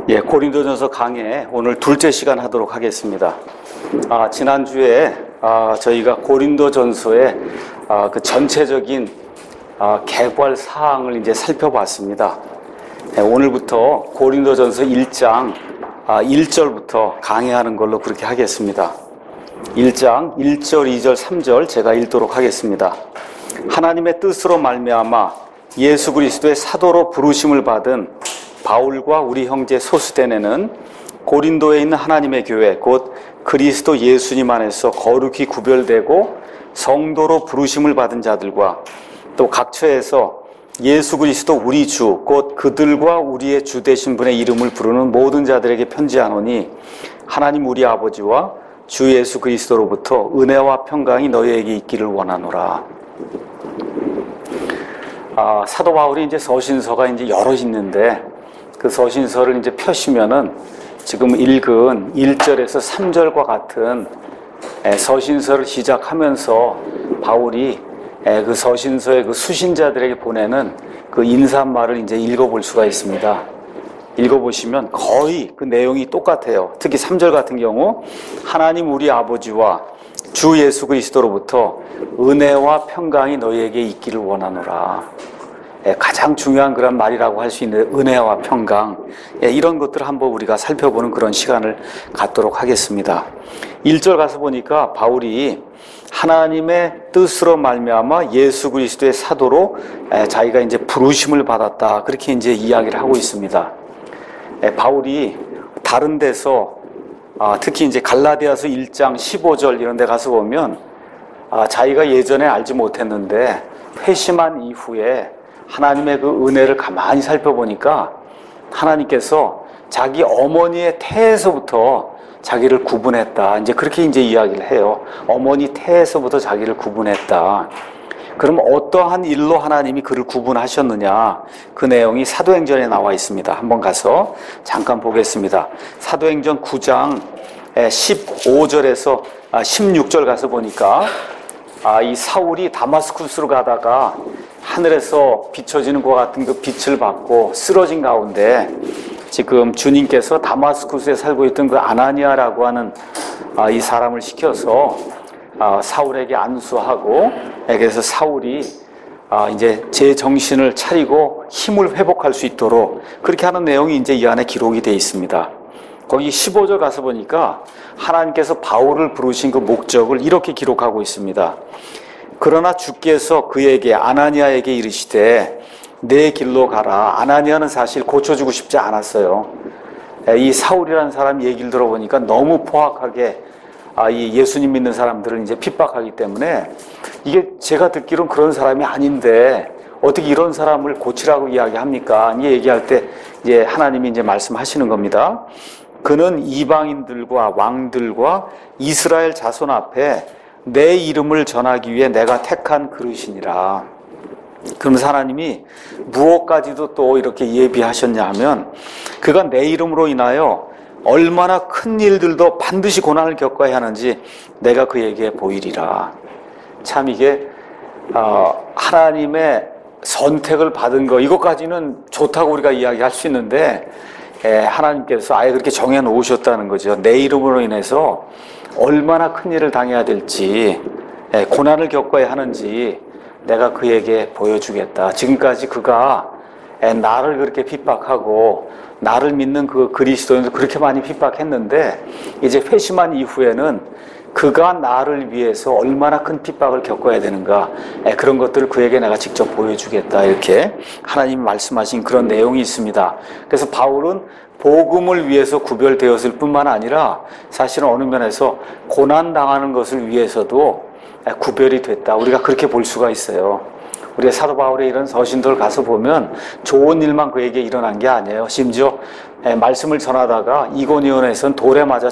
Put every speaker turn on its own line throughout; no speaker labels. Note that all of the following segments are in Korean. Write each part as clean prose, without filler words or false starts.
고린도전서 강해 오늘 둘째 시간 하도록 하겠습니다. 지난주에 저희가 고린도전서의 그 전체적인 개괄 사항을 이제 살펴봤습니다. 오늘부터 고린도전서 1장 1절부터 강해하는 걸로 그렇게 하겠습니다. 1장 1절, 2절, 3절 제가 읽도록 하겠습니다. 하나님의 뜻으로 말미암아 예수 그리스도의 사도로 부르심을 받은 바울과 우리 형제 소스데네는 고린도에 있는 하나님의 교회 곧 그리스도 예수님 안에서 거룩히 구별되고 성도로 부르심을 받은 자들과 또 각처에서 예수 그리스도 우리 주 곧 그들과 우리의 주 되신 분의 이름을 부르는 모든 자들에게 편지하노니 하나님 우리 아버지와 주 예수 그리스도로부터 은혜와 평강이 너희에게 있기를 원하노라. 사도 바울이 이제 서신서가 이제 여럿 있는데 그 서신서를 이제 펴시면은 지금 읽은 1절에서 3절과 같은 서신서를 시작하면서 바울이 그 서신서의 그 수신자들에게 보내는 그 인사말을 이제 읽어볼 수가 있습니다. 읽어보시면 거의 그 내용이 똑같아요. 특히 3절 같은 경우 하나님 우리 아버지와 주 예수 그리스도로부터 은혜와 평강이 너희에게 있기를 원하노라. 가장 중요한 그런 말이라고 할 수 있는 은혜와 평강, 이런 것들을 한번 우리가 살펴보는 그런 시간을 갖도록 하겠습니다. 1절 가서 보니까 바울이 하나님의 뜻으로 말미암아 예수 그리스도의 사도로 자기가 이제 부르심을 받았다, 그렇게 이제 이야기를 하고 있습니다. 바울이 다른 데서 특히 이제 갈라디아서 1장 15절 이런 데 가서 보면 자기가 예전에 알지 못했는데 회심한 이후에 하나님의 그 은혜를 가만히 살펴보니까 하나님께서 자기 어머니의 태에서부터 자기를 구분했다. 이제 그렇게 이제 이야기를 해요. 어머니 태에서부터 자기를 구분했다. 그럼 어떠한 일로 하나님이 그를 구분하셨느냐? 그 내용이 사도행전에 나와 있습니다. 한번 가서 잠깐 보겠습니다. 사도행전 9장 15절에서 16절 가서 보니까 이 사울이 다마스쿠스로 가다가 하늘에서 비춰지는 것 같은 그 빛을 받고 쓰러진 가운데 지금 주님께서 다마스쿠스에 살고 있던 그 아나니아라고 하는 이 사람을 시켜서 사울에게 안수하고, 그래서 사울이 이제 제 정신을 차리고 힘을 회복할 수 있도록 그렇게 하는 내용이 이제 이 안에 기록이 되어 있습니다. 거기 15절 가서 보니까 하나님께서 바울을 부르신 그 목적을 이렇게 기록하고 있습니다. 그러나 주께서 그에게 아나니아에게 이르시되 내 길로 가라. 아나니아는 사실 고쳐주고 싶지 않았어요. 이 사울이라는 사람 얘기를 들어보니까 너무 포악하게 이 예수님 믿는 사람들을 이제 핍박하기 때문에 이게 제가 듣기로는 그런 사람이 아닌데 어떻게 이런 사람을 고치라고 이야기합니까? 이 얘기할 때 이제 하나님이 이제 말씀하시는 겁니다. 그는 이방인들과 왕들과 이스라엘 자손 앞에 내 이름을 전하기 위해 내가 택한 그릇이니라. 그러면서 하나님이 무엇까지도 또 이렇게 예비하셨냐 하면 그가 내 이름으로 인하여 얼마나 큰 일들도 반드시 고난을 겪어야 하는지 내가 그에게 보이리라. 참 이게 하나님의 선택을 받은 거, 이것까지는 좋다고 우리가 이야기할 수 있는데 하나님께서 아예 그렇게 정해 놓으셨다는 거죠. 내 이름으로 인해서 얼마나 큰 일을 당해야 될지, 고난을 겪어야 하는지 내가 그에게 보여주겠다. 지금까지 그가 나를 그렇게 핍박하고 나를 믿는 그 그리스도인들 그렇게 많이 핍박했는데 이제 회심한 이후에는 그가 나를 위해서 얼마나 큰 핍박을 겪어야 되는가, 그런 것들을 그에게 내가 직접 보여주겠다, 이렇게 하나님이 말씀하신 그런 내용이 있습니다. 그래서 바울은 복음을 위해서 구별되었을 뿐만 아니라 사실은 어느 면에서 고난당하는 것을 위해서도 구별이 됐다, 우리가 그렇게 볼 수가 있어요. 우리가 사도 바울의 이런 서신들 가서 보면 좋은 일만 그에게 일어난 게 아니에요. 심지어 말씀을 전하다가 이고니온에서는 돌에 맞아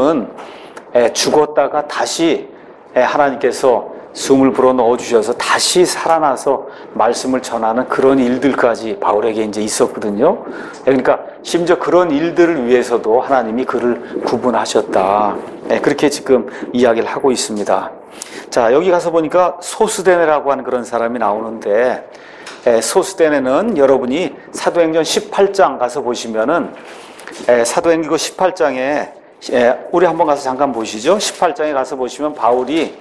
죽었다가 다시 하나님께서 숨을 불어 넣어주셔서 다시 살아나서 말씀을 전하는 그런 일들까지 바울에게 이제 있었거든요. 그러니까 심지어 그런 일들을 위해서도 하나님이 그를 구분하셨다, 그렇게 지금 이야기를 하고 있습니다. 자, 여기 가서 보니까 소스데네라고 하는 그런 사람이 나오는데, 소스데네는 여러분이 사도행전 18장 가서 보시면은 사도행전 18장에 우리 한번 가서 잠깐 보시죠. 18장에 가서 보시면 바울이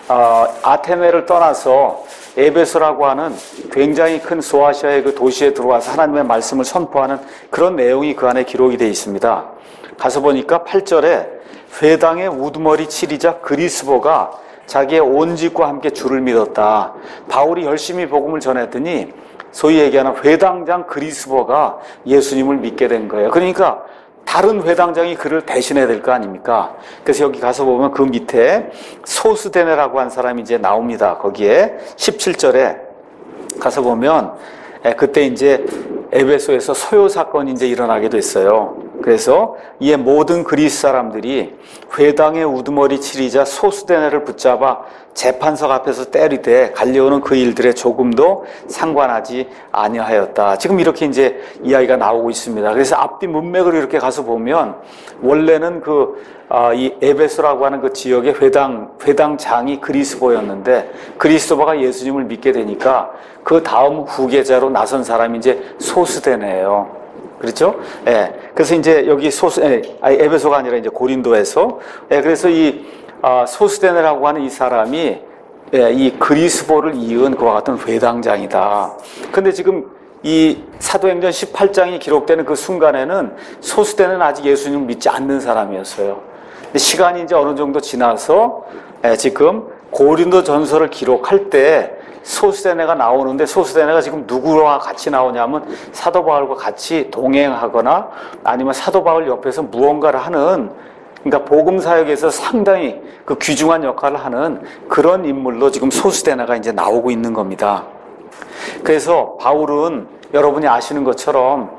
아테네를 떠나서 에베소라고 하는 굉장히 큰 소아시아의 그 도시에 들어와서 하나님의 말씀을 선포하는 그런 내용이 그 안에 기록이 되어 있습니다. 가서 보니까 8절에 회당의 우두머리 치리자 그리스보가 자기의 온 집과 함께 주를 믿었다. 바울이 열심히 복음을 전했더니 소위 얘기하는 회당장 그리스보가 예수님을 믿게 된 거예요. 그러니까 다른 회당장이 그를 대신해야 될 거 아닙니까? 그래서 여기 가서 보면 그 밑에 소스데네라고 한 사람이 이제 나옵니다. 거기에 17절에 가서 보면 그때 이제 에베소에서 소요 사건이 이제 일어나게 됐어요. 그래서 이에 모든 그리스 사람들이 회당의 우두머리 치리자 소스데네를 붙잡아 재판석 앞에서 때리되 갈리오는 그 일들에 조금도 상관하지 아니하였다. 지금 이렇게 이제 이야기가 나오고 있습니다. 그래서 앞뒤 문맥을 이렇게 가서 보면 원래는 이 에베소라고 하는 그 지역의 회당장이 그리스보였는데 그리스도가 예수님을 믿게 되니까 그 다음 후계자로 나선 사람이 이제 소스데네예요. 그렇죠? 예. 그래서 이제 여기 에베소가 아니라 이제 고린도에서, 그래서 이 소스데네라고 하는 이 사람이 이 그리스보를 이은 그와 같은 회당장이다. 근데 지금 이 사도행전 18장이 기록되는 그 순간에는 소스데네는 아직 예수님을 믿지 않는 사람이었어요. 근데 시간이 이제 어느 정도 지나서 지금 고린도 전서를 기록할 때 소스데네가 나오는데 소스데네가 지금 누구와 같이 나오냐면 사도 바울과 같이 동행하거나 아니면 사도 바울 옆에서 무언가를 하는, 그러니까 복음 사역에서 상당히 그 귀중한 역할을 하는 그런 인물로 지금 소스데네가 이제 나오고 있는 겁니다. 그래서 바울은 여러분이 아시는 것처럼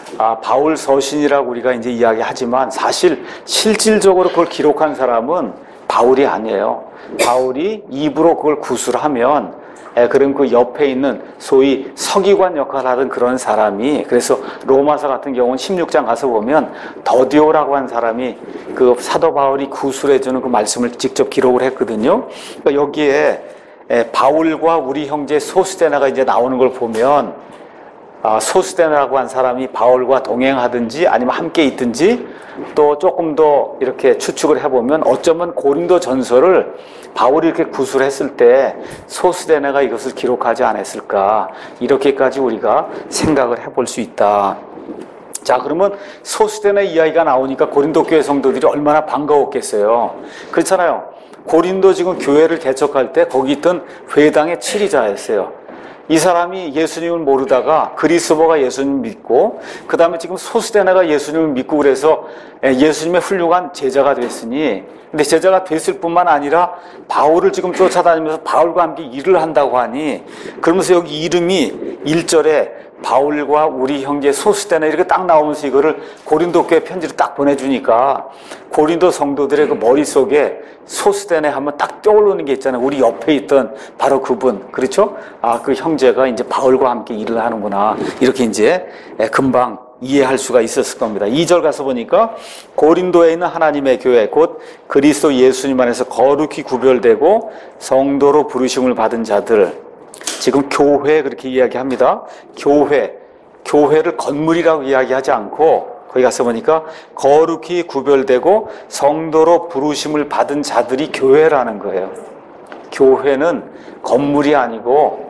바울 서신이라고 우리가 이제 이야기하지만 사실 실질적으로 그걸 기록한 사람은 바울이 아니에요. 바울이 입으로 그걸 구술하면 그럼 그 옆에 있는 소위 서기관 역할을 하던 그런 사람이, 그래서 로마서 같은 경우는 16장 가서 보면 더디오라고 한 사람이 그 사도 바울이 구술해주는 그 말씀을 직접 기록을 했거든요. 그러니까 여기에 바울과 우리 형제 소스데나가 이제 나오는 걸 보면 소스데나라고 한 사람이 바울과 동행하든지 아니면 함께 있든지 또 조금 더 이렇게 추측을 해보면 어쩌면 고린도 전서를 바울이 이렇게 구술했을 때 소스데나가 이것을 기록하지 않았을까, 이렇게까지 우리가 생각을 해볼 수 있다. 자, 그러면 소스데나 이야기가 나오니까 고린도 교회 성도들이 얼마나 반가웠겠어요. 그렇잖아요. 고린도 지금 교회를 개척할 때 거기 있던 회당의 치리자였어요. 이 사람이 예수님을 모르다가 그리스도가 예수님을 믿고 그 다음에 지금 소스데나가 예수님을 믿고 그래서 예수님의 훌륭한 제자가 됐으니, 근데 제자가 됐을 뿐만 아니라 바울을 지금 쫓아다니면서 바울과 함께 일을 한다고 하니, 그러면서 여기 이름이 1절에 바울과 우리 형제 소스데나 이렇게 딱 나오면서 이거를 고린도 교회 편지를 딱 보내주니까 고린도 성도들의 그 머릿속에 소스데나 하면 딱 떠오르는 게 있잖아요. 우리 옆에 있던 바로 그분, 그렇죠? 그 형제가 이제 바울과 함께 일을 하는구나, 이렇게 이제 금방 이해할 수가 있었을 겁니다. 2절 가서 보니까 고린도에 있는 하나님의 교회 곧 그리스도 예수님 안에서 거룩히 구별되고 성도로 부르심을 받은 자들, 지금 교회 그렇게 이야기합니다. 교회를 건물이라고 이야기하지 않고 거기 가서 보니까 거룩히 구별되고 성도로 부르심을 받은 자들이 교회라는 거예요. 교회는 건물이 아니고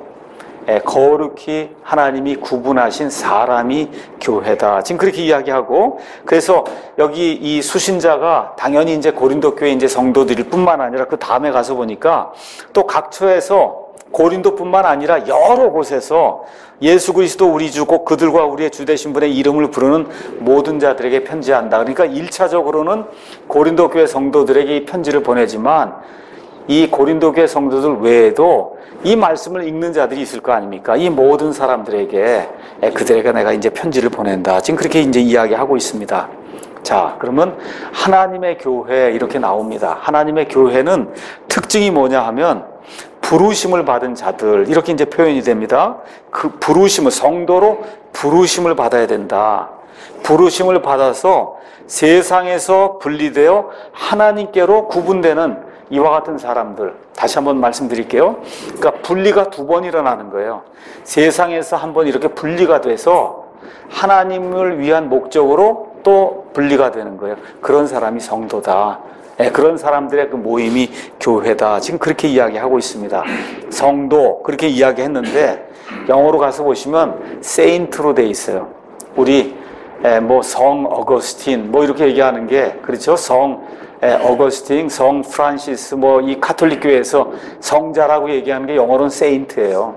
거룩히 하나님이 구분하신 사람이 교회다. 지금 그렇게 이야기하고, 그래서 여기 이 수신자가 당연히 이제 고린도 교회 이제 성도들일 뿐만 아니라 그 다음에 가서 보니까 또 각처에서 고린도뿐만 아니라 여러 곳에서 예수 그리스도 우리 주 곧 그들과 우리의 주 되신 분의 이름을 부르는 모든 자들에게 편지한다. 그러니까 1차적으로는 고린도 교회 성도들에게 이 편지를 보내지만 이 고린도 교회 성도들 외에도 이 말씀을 읽는 자들이 있을 거 아닙니까? 이 모든 사람들에게 그들에게 내가 이제 편지를 보낸다. 지금 그렇게 이제 이야기하고 있습니다. 자, 그러면 하나님의 교회 이렇게 나옵니다. 하나님의 교회는 특징이 뭐냐 하면 부르심을 받은 자들, 이렇게 이제 표현이 됩니다. 그 부르심을, 성도로 부르심을 받아야 된다. 부르심을 받아서 세상에서 분리되어 하나님께로 구분되는 이와 같은 사람들, 다시 한번 말씀드릴게요. 그러니까 분리가 두 번 일어나는 거예요. 세상에서 한번 이렇게 분리가 돼서 하나님을 위한 목적으로 또 또 분리가 되는 거예요. 그런 사람이 성도다. 예, 그런 사람들의 그 모임이 교회다. 지금 그렇게 이야기하고 있습니다. 성도 그렇게 이야기했는데 영어로 가서 보시면 세인트로 돼 있어요. 우리 뭐 성 어거스틴 뭐 이렇게 얘기하는 게 그렇죠. 성 어거스틴, 성 프란시스 뭐 이 가톨릭 교회에서 성자라고 얘기하는 게 영어로는 세인트예요.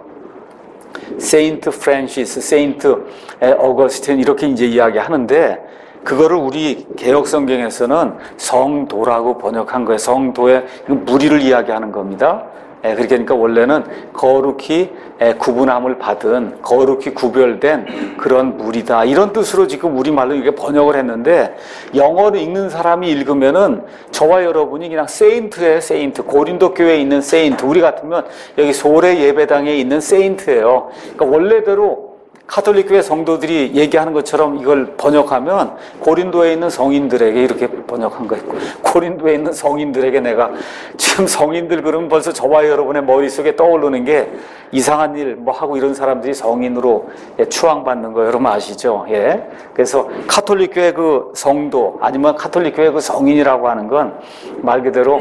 세인트 프란시스, 세인트 어거스틴 이렇게 이제 이야기하는데 그거를 우리 개역 성경에서는 성도라고 번역한 거예요. 성도의 무리를 이야기하는 겁니다. 그러니까 원래는 거룩히 구분함을 받은 거룩히 구별된 그런 무리다 이런 뜻으로 지금 우리말로 이게 번역을 했는데 영어를 읽는 사람이 읽으면은 저와 여러분이 그냥 세인트예요. 세인트 고린도 교회에 있는 세인트 우리 같으면 여기 소래 예배당에 있는 세인트예요. 그러니까 원래대로 가톨릭 교회 성도들이 얘기하는 것처럼 이걸 번역하면 고린도에 있는 성인들에게 이렇게 번역한 거예요. 고린도에 있는 성인들에게 내가 지금 성인들 그러면 벌써 저와 여러분의 머릿속에 떠오르는 게 이상한 일 뭐 하고 이런 사람들이 성인으로 추앙받는 거 여러분 아시죠? 예. 그래서 가톨릭 교회 그 성도 아니면 가톨릭 교회 그 성인이라고 하는 건 말 그대로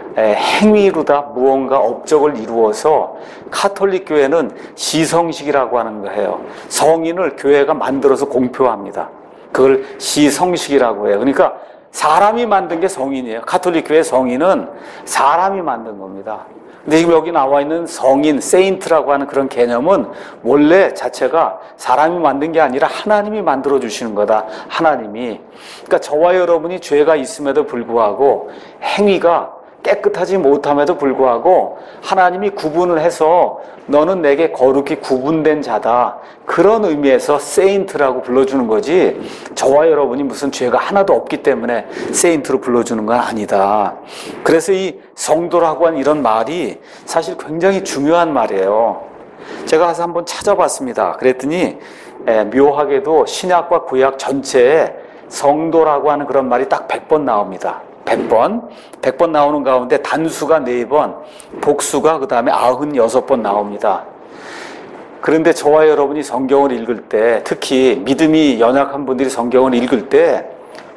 행위로다 무언가 업적을 이루어서 가톨릭 교회는 시성식이라고 하는 거예요. 성인을 교회가 만들어서 공표합니다. 그걸 시성식이라고 해요. 그러니까 사람이 만든 게 성인이에요. 가톨릭 교회 성인은 사람이 만든 겁니다. 근데 지금 여기 나와 있는 성인, 세인트라고 하는 그런 개념은 원래 자체가 사람이 만든 게 아니라 하나님이 만들어 주시는 거다. 하나님이. 그러니까 저와 여러분이 죄가 있음에도 불구하고 행위가 깨끗하지 못함에도 불구하고 하나님이 구분을 해서 너는 내게 거룩히 구분된 자다. 그런 의미에서 세인트라고 불러주는 거지 저와 여러분이 무슨 죄가 하나도 없기 때문에 세인트로 불러주는 건 아니다. 그래서 이 성도라고 하는 이런 말이 사실 굉장히 중요한 말이에요. 제가 가서 한번 찾아봤습니다. 그랬더니 묘하게도 신약과 구약 전체에 성도라고 하는 그런 말이 딱 100번 나옵니다. 100번 나오는 가운데 단수가 4번, 복수가 그 다음에 96번 나옵니다. 그런데 저와 여러분이 성경을 읽을 때 특히 믿음이 연약한 분들이 성경을 읽을 때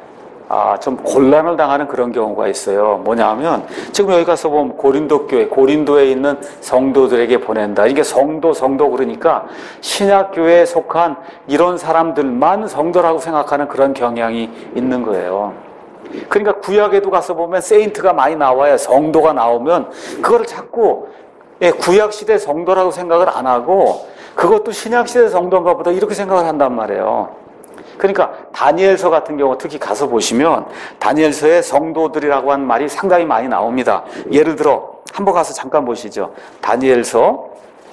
좀 곤란을 당하는 그런 경우가 있어요. 뭐냐면 지금 여기 가서 보면 고린도 교회, 고린도에 있는 성도들에게 보낸다. 이게 성도 그러니까 신약교회에 속한 이런 사람들만 성도라고 생각하는 그런 경향이 있는 거예요. 그러니까 구약에도 가서 보면 세인트가 많이 나와요. 성도가 나오면 그거를 자꾸 구약시대 성도라고 생각을 안 하고 그것도 신약시대 성도인가 보다 이렇게 생각을 한단 말이에요. 그러니까 다니엘서 같은 경우 특히 가서 보시면 다니엘서에 성도들이라고 하는 말이 상당히 많이 나옵니다. 예를 들어 한번 가서 잠깐 보시죠. 다니엘서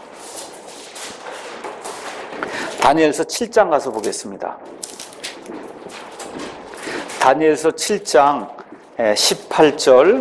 7장 가서 보겠습니다. 다니엘서 7장 18절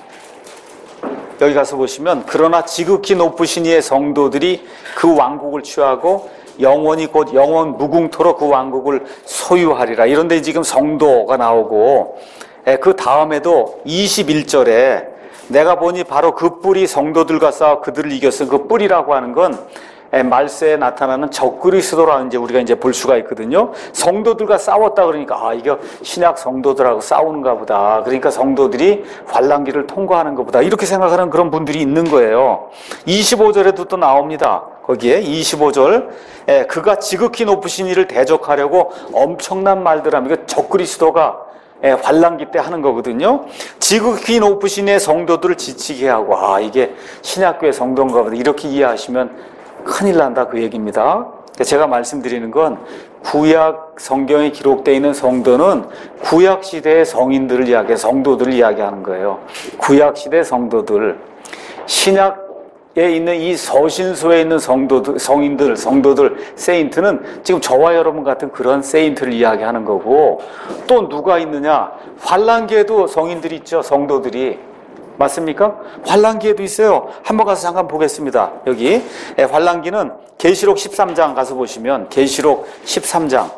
여기 가서 보시면 그러나 지극히 높으신 이의 성도들이 그 왕국을 취하고 영원히 곧 영원 무궁토록 그 왕국을 소유하리라. 이런데 지금 성도가 나오고 그 다음에도 21절에 내가 보니 바로 그 뿔이 성도들과 싸워 그들을 이겼어. 그 뿔이라고 하는 건 말세에 나타나는 적그리스도라는 이제 우리가 이제 볼 수가 있거든요. 성도들과 싸웠다 그러니까 이게 신약 성도들하고 싸우는가 보다. 그러니까 성도들이 환란기를 통과하는 것보다 이렇게 생각하는 그런 분들이 있는 거예요. 25절에도 또 나옵니다. 거기에 25절 그가 지극히 높으신 이를 대적하려고 엄청난 말들 하면 이거 적그리스도가 환란기 때 하는 거거든요. 지극히 높으신 이의 성도들을 지치게 하고 이게 신약교회 성도인가 보다 이렇게 이해하시면 큰일 난다 그 얘기입니다. 제가 말씀드리는 건 구약 성경에 기록되어 있는 성도는 구약 시대의 성인들을 이야기해 성도들을 이야기하는 거예요. 구약 시대 성도들, 신약에 있는 이 서신서에 있는 성도들, 성도들, 세인트는 지금 저와 여러분 같은 그런 세인트를 이야기하는 거고 또 누가 있느냐? 환란기에도 성인들이 있죠. 성도들이. 맞습니까? 환란기에도 있어요. 한번 가서 잠깐 보겠습니다. 여기 환란기는 계시록 13장 가서 보시면 계시록 13장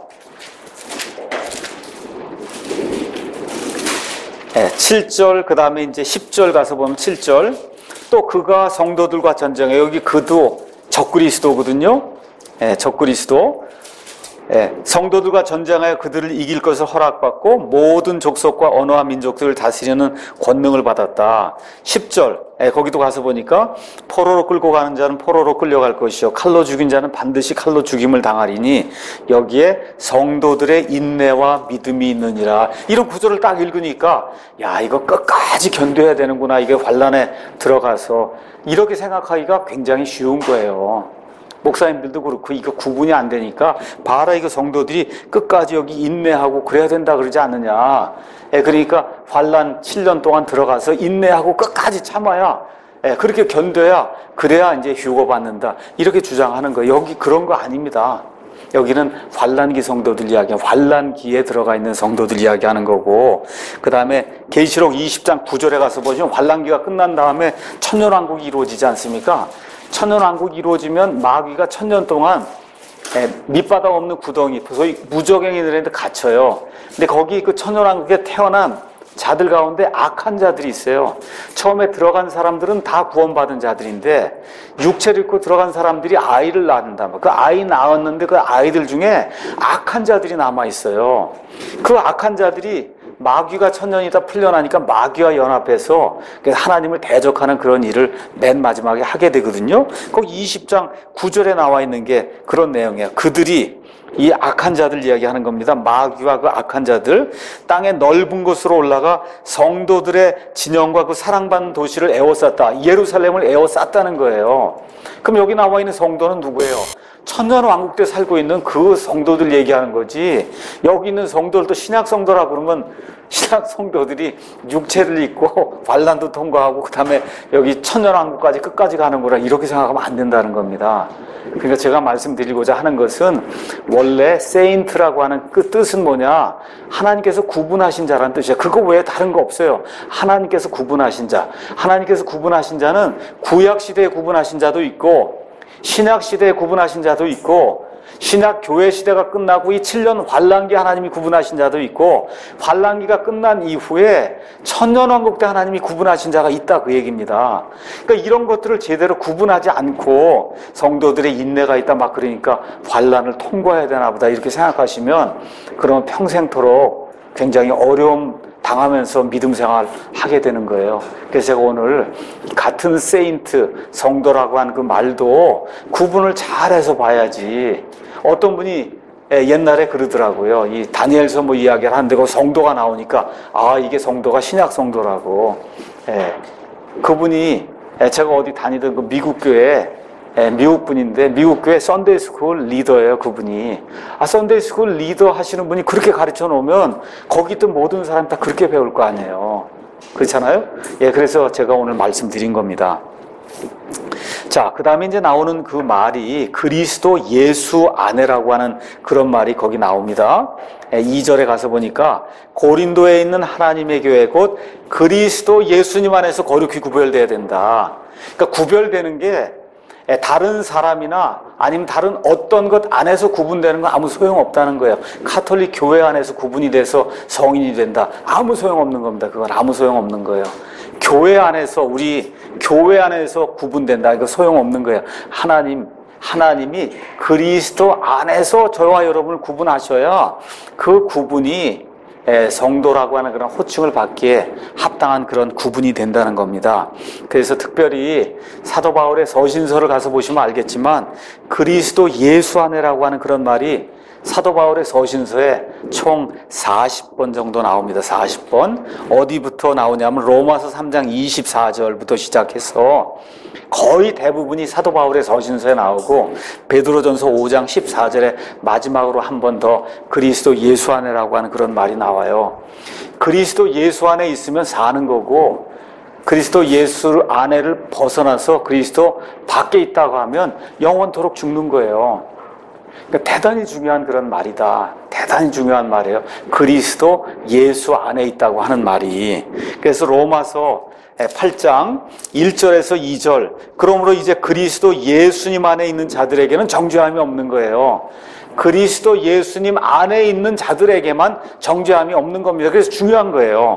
7절 그 다음에 이제 10절 가서 보면 7절 또 그가 성도들과 전쟁해 여기 그도 적그리스도거든요. 적그리스도 성도들과 전쟁하여 그들을 이길 것을 허락받고 모든 족속과 언어와 민족들을 다스리는 권능을 받았다. 10절 거기도 가서 보니까 포로로 끌고 가는 자는 포로로 끌려갈 것이요 칼로 죽인 자는 반드시 칼로 죽임을 당하리니 여기에 성도들의 인내와 믿음이 있느니라. 이런 구절을 딱 읽으니까 야, 이거 끝까지 견뎌야 되는구나. 이게 환난에 들어가서 이렇게 생각하기가 굉장히 쉬운 거예요. 목사님들도 그렇고 이거 구분이 안 되니까 봐라, 이거 성도들이 끝까지 여기 인내하고 그래야 된다 그러지 않느냐. 그러니까 환난 7년 동안 들어가서 인내하고 끝까지 참아야, 그렇게 견뎌야 그래야 이제 휴거 받는다 이렇게 주장하는 거예요. 여기 그런 거 아닙니다. 여기는 환난기 성도들 이야기, 환난기에 들어가 있는 성도들 이야기하는 거고, 그 다음에 계시록 20장 9절에 가서 보시면 환난기가 끝난 다음에 천년왕국이 이루어지지 않습니까? 천년왕국이 이루어지면 마귀가 1000년 동안 밑바닥 없는 구덩이, 소위 무적행이들한테 갇혀요. 근데 거기 그 천년왕국에 태어난 자들 가운데 악한 자들이 있어요. 처음에 들어간 사람들은 다 구원받은 자들인데 육체를 입고 들어간 사람들이 아이를 낳는다. 그 아이 낳았는데 그 아이들 중에 악한 자들이 남아 있어요. 그 악한 자들이 마귀가 1000년이다 풀려나니까 마귀와 연합해서 하나님을 대적하는 그런 일을 맨 마지막에 하게 되거든요. 거기 20장 9절에 나와 있는 게 그런 내용이에요. 그들이 이 악한 자들 이야기하는 겁니다. 마귀와 그 악한 자들 땅의 넓은 곳으로 올라가 성도들의 진영과 그 사랑받는 도시를 에워쌌다. 예루살렘을 에워쌌다는 거예요. 그럼 여기 나와 있는 성도는 누구예요? 천년왕국 때 살고 있는 그 성도들 얘기하는 거지. 여기 있는 성도들도 신약 성도라 그러면 신약 성도들이 육체를 입고 환난도 통과하고 그 다음에 여기 천년왕국까지 끝까지 가는 거라 이렇게 생각하면 안 된다는 겁니다. 그러니까 제가 말씀드리고자 하는 것은 원래 세인트라고 하는 그 뜻은 뭐냐, 하나님께서 구분하신 자라는 뜻이야. 그거 외에 다른 거 없어요. 하나님께서 구분하신 자. 하나님께서 구분하신 자는 구약 시대에 구분하신 자도 있고 신약 시대에 구분하신 자도 있고 신약 교회 시대가 끝나고 이 7년 환란기 하나님이 구분하신 자도 있고 환란기가 끝난 이후에 천년왕국 때 하나님이 구분하신 자가 있다, 그 얘기입니다. 그러니까 이런 것들을 제대로 구분하지 않고 성도들의 인내가 있다 막 그러니까 환란을 통과해야 되나 보다 이렇게 생각하시면 그러면 평생토록 굉장히 어려움 당하면서 믿음 생활 하게 되는 거예요. 그래서 제가 오늘 같은 세인트, 성도라고 하는 그 말도 구분을 잘해서 봐야지. 어떤 분이 옛날에 그러더라고요. 이 다니엘서 뭐 이야기를 하는데 그 성도가 나오니까 아, 이게 성도가 신약 성도라고. 그분이 제가 어디 다니던 그 미국 교회 미국 분인데 미국 교회 썬데이 스쿨 리더예요. 그분이. 썬데이 스쿨 리더 하시는 분이 그렇게 가르쳐 놓으면 거기 있던 모든 사람 다 그렇게 배울 거 아니에요. 그렇잖아요? 그래서 제가 오늘 말씀드린 겁니다. 자, 그 다음에 이제 나오는 그 말이 그리스도 예수 안에라고 하는 그런 말이 거기 나옵니다. 2절에 가서 보니까 고린도에 있는 하나님의 교회 곧 그리스도 예수님 안에서 거룩히 구별돼야 된다. 그러니까 구별되는 게 다른 사람이나 아니면 다른 어떤 것 안에서 구분되는 건 아무 소용없다는 거예요. 카톨릭 교회 안에서 구분이 돼서 성인이 된다. 아무 소용없는 겁니다. 그건 아무 소용없는 거예요. 교회 안에서, 우리 교회 안에서 구분된다. 이거 소용없는 거예요. 하나님이 그리스도 안에서 저와 여러분을 구분하셔야 그 구분이 성도라고 하는 그런 호칭을 받기에 합당한 그런 구분이 된다는 겁니다. 그래서 특별히 사도 바울의 서신서를 가서 보시면 알겠지만 그리스도 예수 안에라고 하는 그런 말이 사도 바울의 서신서에 총 40번 정도 나옵니다. 40번. 어디부터 나오냐면 로마서 3장 24절부터 시작해서 거의 대부분이 사도 바울의 서신서에 나오고 베드로전서 5장 14절에 마지막으로 한 번 더 그리스도 예수 안에라고 하는 그런 말이 나와요. 그리스도 예수 안에 있으면 사는 거고 그리스도 예수 안에를 벗어나서 그리스도 밖에 있다고 하면 영원토록 죽는 거예요. 그러니까 대단히 중요한 그런 말이다. 대단히 중요한 말이에요. 그리스도 예수 안에 있다고 하는 말이. 그래서 로마서 8장 1절에서 2절. 그러므로 이제 그리스도 예수님 안에 있는 자들에게는 정죄함이 없는 거예요. 그리스도 예수님 안에 있는 자들에게만 정죄함이 없는 겁니다. 그래서 중요한 거예요.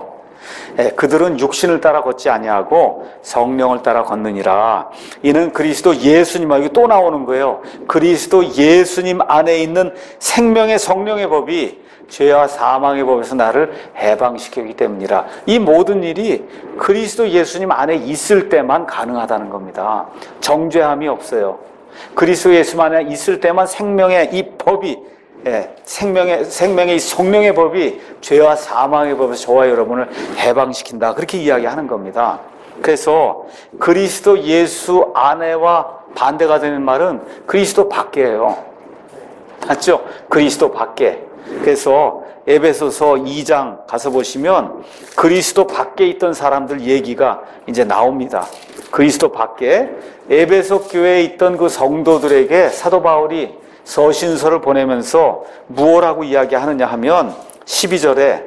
그들은 육신을 따라 걷지 아니하고 성령을 따라 걷느니라. 이는 그리스도 예수님, 여기 또 나오는 거예요. 그리스도 예수님 안에 있는 생명의 성령의 법이 죄와 사망의 법에서 나를 해방시키기 때문이라. 이 모든 일이 그리스도 예수님 안에 있을 때만 가능하다는 겁니다. 정죄함이 없어요. 그리스도 예수 안에 있을 때만 생명의 이 법이, 생명의 이 성령의 법이 죄와 사망의 법에서 저와 여러분을 해방시킨다. 그렇게 이야기하는 겁니다. 그래서 그리스도 예수 안에와 반대가 되는 말은 그리스도 밖에예요. 맞죠? 그리스도 밖에. 그래서 에베소서 2장 가서 보시면 그리스도 밖에 있던 사람들 얘기가 이제 나옵니다. 그리스도 밖에 에베소 교회에 있던 그 성도들에게 사도 바울이 서신서를 보내면서 무엇라고 이야기하느냐 하면 12절에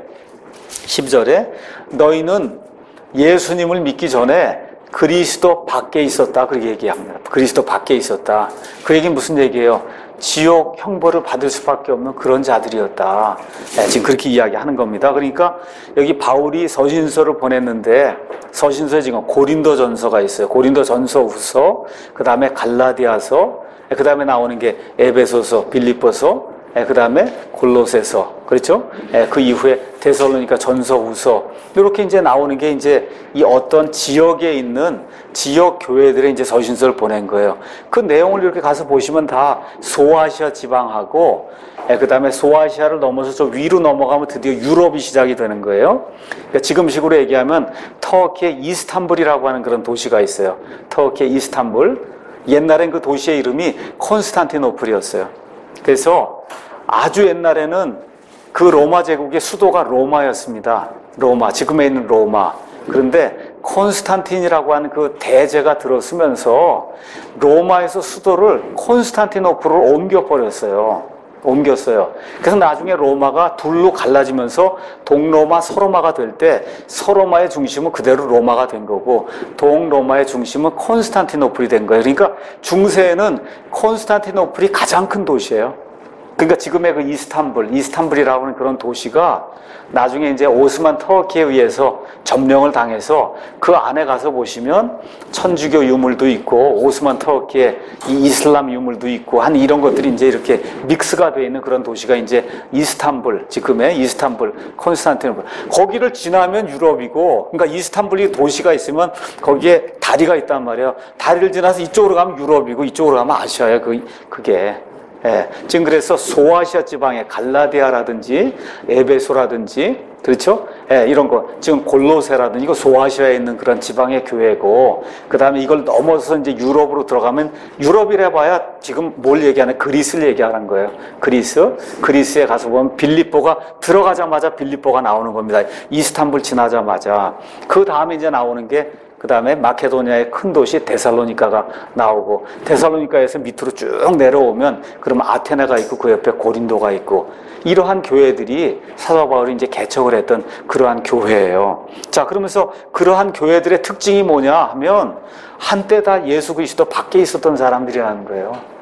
너희는 예수님을 믿기 전에 그리스도 밖에 있었다. 그렇게 얘기합니다. 그리스도 밖에 있었다. 그 얘기는 무슨 얘기예요? 지옥 형벌을 받을 수밖에 없는 그런 자들이었다. 지금 그렇게 이야기하는 겁니다. 그러니까 여기 바울이 서신서를 보냈는데 서신서에 지금 고린도전서가 있어요. 고린도전서 후서, 그 다음에 갈라디아서, 그 다음에 나오는 게 에베소서, 빌립보서, 그 다음에 골로새서, 그렇죠? 그 이후에 데살로니가 전서 후서, 이렇게 이제 나오는 게 이제 이 어떤 지역에 있는 지역 교회들의 이제 서신서를 보낸 거예요. 그 내용을 이렇게 가서 보시면 다 소아시아 지방하고, 그 다음에 소아시아를 넘어서 저 위로 넘어가면 드디어 유럽이 시작이 되는 거예요. 그러니까 지금식으로 얘기하면 터키의 이스탄불이라고 하는 그런 도시가 있어요. 터키의 이스탄불. 옛날엔 그 도시의 이름이 콘스탄티노플이었어요. 그래서 아주 옛날에는 그 로마 제국의 수도가 로마였습니다. 로마, 지금에 있는 로마. 그런데 콘스탄틴이라고 하는 그 대제가 들어서면서 로마에서 수도를 콘스탄티노플로 옮겼어요. 그래서 나중에 로마가 둘로 갈라지면서 동로마, 서로마가 될 때 서로마의 중심은 그대로 로마가 된 거고 동로마의 중심은 콘스탄티노플이 된 거예요. 그러니까 중세에는 콘스탄티노플이 가장 큰 도시예요. 그러니까 지금의 그 이스탄불이라고 하는 그런 도시가 나중에 이제 오스만 터키에 의해서 점령을 당해서 그 안에 가서 보시면 천주교 유물도 있고 오스만 터키의 이 이슬람 유물도 있고 한 이런 것들이 이제 이렇게 믹스가 되어 있는 그런 도시가 이제 이스탄불, 지금의 이스탄불, 콘스탄티노플. 거기를 지나면 유럽이고, 그러니까 이스탄불이 도시가 있으면 거기에 다리가 있단 말이에요. 다리를 지나서 이쪽으로 가면 유럽이고 이쪽으로 가면 아시아예요. 그게. 지금 그래서 소아시아 지방의 갈라디아라든지 에베소라든지, 그렇죠? 이런 거 지금 골로새라든지 이거 소아시아에 있는 그런 지방의 교회고, 그 다음에 이걸 넘어서 이제 유럽으로 들어가면 유럽이라 봐야 지금 뭘 얘기하는, 그리스를 얘기하는 거예요. 그리스에 가서 보면 빌립보가 들어가자마자 빌립보가 나오는 겁니다. 이스탄불 지나자마자. 그 다음에 이제 나오는 게 그 다음에 마케도니아의 큰 도시 데살로니카가 나오고, 데살로니카에서 밑으로 쭉 내려오면 그러면 아테네가 있고 그 옆에 고린도가 있고, 이러한 교회들이 사도 바울이 이제 개척을 했던 그러한 교회예요. 자, 그러면서 그러한 교회들의 특징이 뭐냐 하면 한때 다 예수 그리스도 밖에 있었던 사람들이라는 거예요.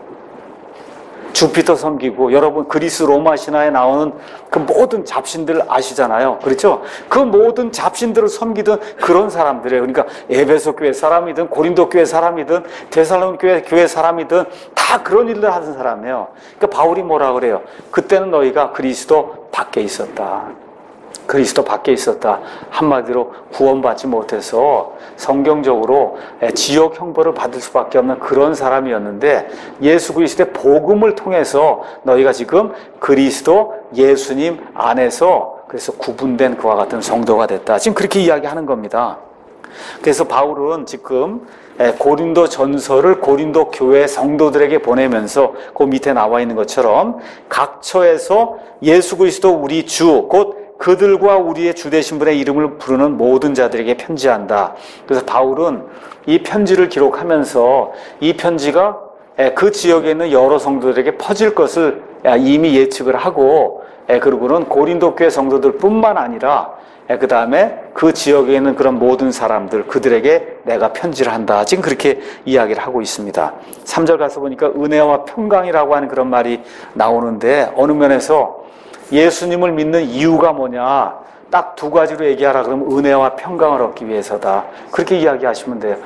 주피터 섬기고, 여러분 그리스 로마 신화에 나오는 그 모든 잡신들 아시잖아요. 그렇죠? 그 모든 잡신들을 섬기던 그런 사람들이에요. 그러니까 에베소 교회 사람이든 고린도 교회 사람이든 데살로니가 교회 사람이든 다 그런 일을 하던 사람이에요. 그러니까 바울이 뭐라 그래요? 그때는 너희가 그리스도 밖에 있었다. 그리스도 밖에 있었다. 한마디로 구원받지 못해서 성경적으로 지옥 형벌을 받을 수밖에 없는 그런 사람이었는데, 예수 그리스도의 복음을 통해서 너희가 지금 그리스도 예수님 안에서 그래서 구분된 그와 같은 성도가 됐다. 지금 그렇게 이야기하는 겁니다. 그래서 바울은 지금 고린도 전서를 고린도 교회 성도들에게 보내면서 그 밑에 나와 있는 것처럼 각 처에서 예수 그리스도 우리 주 곧 그들과 우리의 주 되신 분의 이름을 부르는 모든 자들에게 편지한다. 그래서 바울은 이 편지를 기록하면서 이 편지가 그 지역에 있는 여러 성도들에게 퍼질 것을 이미 예측을 하고, 그리고는 고린도 교회 성도들 뿐만 아니라 그 다음에 그 지역에 있는 그런 모든 사람들, 그들에게 내가 편지를 한다. 지금 그렇게 이야기를 하고 있습니다. 3절 가서 보니까 은혜와 평강이라고 하는 그런 말이 나오는데, 어느 면에서 예수님을 믿는 이유가 뭐냐? 딱 두 가지로 얘기하라 그러면 은혜와 평강을 얻기 위해서다. 그렇게 이야기하시면 돼요.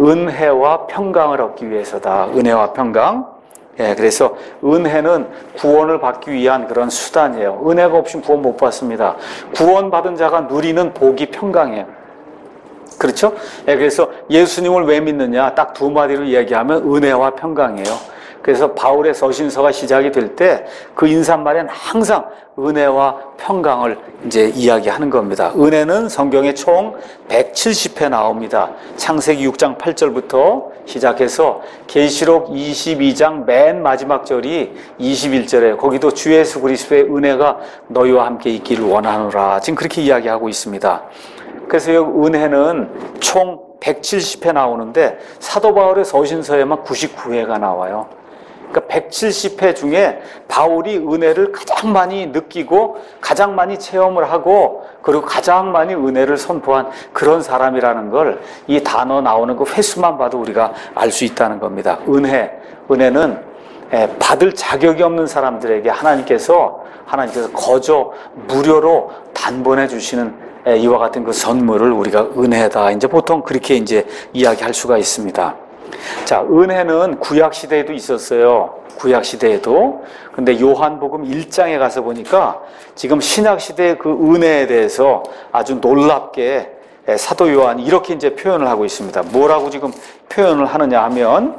은혜와 평강을 얻기 위해서다. 은혜와 평강. 예, 그래서 은혜는 구원을 받기 위한 그런 수단이에요. 은혜가 없이 구원 못 받습니다. 구원받은 자가 누리는 복이 평강이에요. 그렇죠? 예, 그래서 예수님을 왜 믿느냐? 딱 두 마디로 이야기하면 은혜와 평강이에요. 그래서 바울의 서신서가 시작이 될 때 그 인사말에는 항상 은혜와 평강을 이제 이야기하는 겁니다. 은혜는 성경에 총 170회 나옵니다. 창세기 6장 8절부터 시작해서 계시록 22장 맨 마지막 절이 21절에 거기도 주 예수 그리스도의 은혜가 너희와 함께 있기를 원하노라. 지금 그렇게 이야기하고 있습니다. 그래서 이 은혜는 총 170회 나오는데 사도 바울의 서신서에만 99회가 나와요. 그러니까 170회 중에 바울이 은혜를 가장 많이 느끼고 가장 많이 체험을 하고 그리고 가장 많이 은혜를 선포한 그런 사람이라는 걸 이 단어 나오는 그 횟수만 봐도 우리가 알 수 있다는 겁니다. 은혜는 받을 자격이 없는 사람들에게 하나님께서 거저 무료로 단번에 주시는 이와 같은 그 선물을 우리가 은혜다. 이제 보통 그렇게 이제 이야기할 수가 있습니다. 자, 은혜는 구약 시대에도 있었어요. 구약 시대에도. 근데 요한복음 1장에 가서 보니까 지금 신약 시대의 그 은혜에 대해서 아주 놀랍게 사도 요한이 이렇게 이제 표현을 하고 있습니다. 뭐라고 지금 표현을 하느냐 하면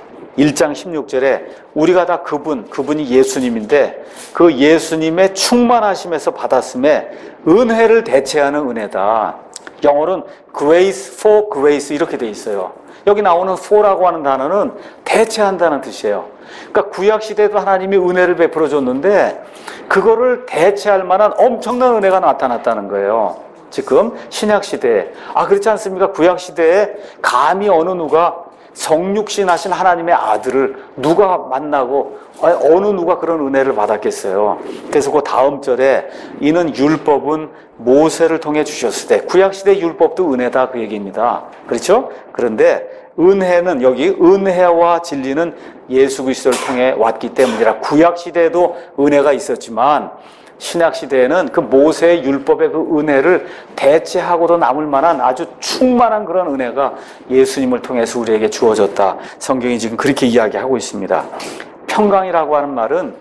1장 16절에 우리가 다 그분이 예수님인데 그 예수님의 충만하심에서 받았음에 은혜를 대체하는 은혜다. 영어로는 grace for grace 이렇게 돼 있어요. 여기 나오는 for라고 하는 단어는 대체한다는 뜻이에요. 그러니까 구약시대에도 하나님이 은혜를 베풀어 줬는데 그거를 대체할 만한 엄청난 은혜가 나타났다는 거예요. 지금 신약시대에. 그렇지 않습니까? 구약시대에 감히 어느 누가 성육신 하신 하나님의 아들을 누가 만나고 어느 누가 그런 은혜를 받았겠어요. 그래서 그 다음 절에 이는 율법은 모세를 통해 주셨을 때 구약시대 율법도 은혜다 그 얘기입니다. 그렇죠? 그런데 은혜는 여기 은혜와 진리는 예수 그리스도를 통해 왔기 때문이라 구약시대에도 은혜가 있었지만 신약시대에는 그 모세의 율법의 그 은혜를 대체하고도 남을 만한 아주 충만한 그런 은혜가 예수님을 통해서 우리에게 주어졌다. 성경이 지금 그렇게 이야기하고 있습니다. 평강이라고 하는 말은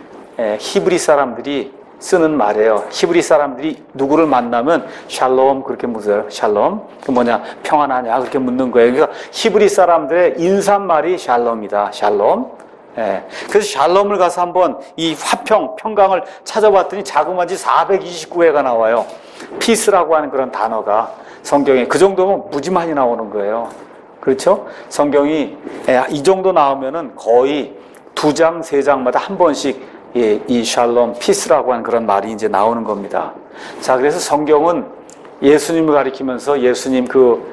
히브리 사람들이 쓰는 말이에요. 히브리 사람들이 누구를 만나면 샬롬 그렇게 묻어요. 샬롬. 그 뭐냐 평안하냐 그렇게 묻는 거예요. 그러니까 히브리 사람들의 인사말이 샬롬이다. 샬롬. 그래서 샬롬을 가서 한번 이 평강을 찾아봤더니 자그마치 429회가 나와요. 피스라고 하는 그런 단어가 성경에 그 정도면 무지 많이 나오는 거예요. 그렇죠? 성경이 이 정도 나오면은 거의 2장, 3장마다 한 번씩 이 샬롬, 피스라고 하는 그런 말이 이제 나오는 겁니다. 자, 그래서 성경은 예수님을 가리키면서 예수님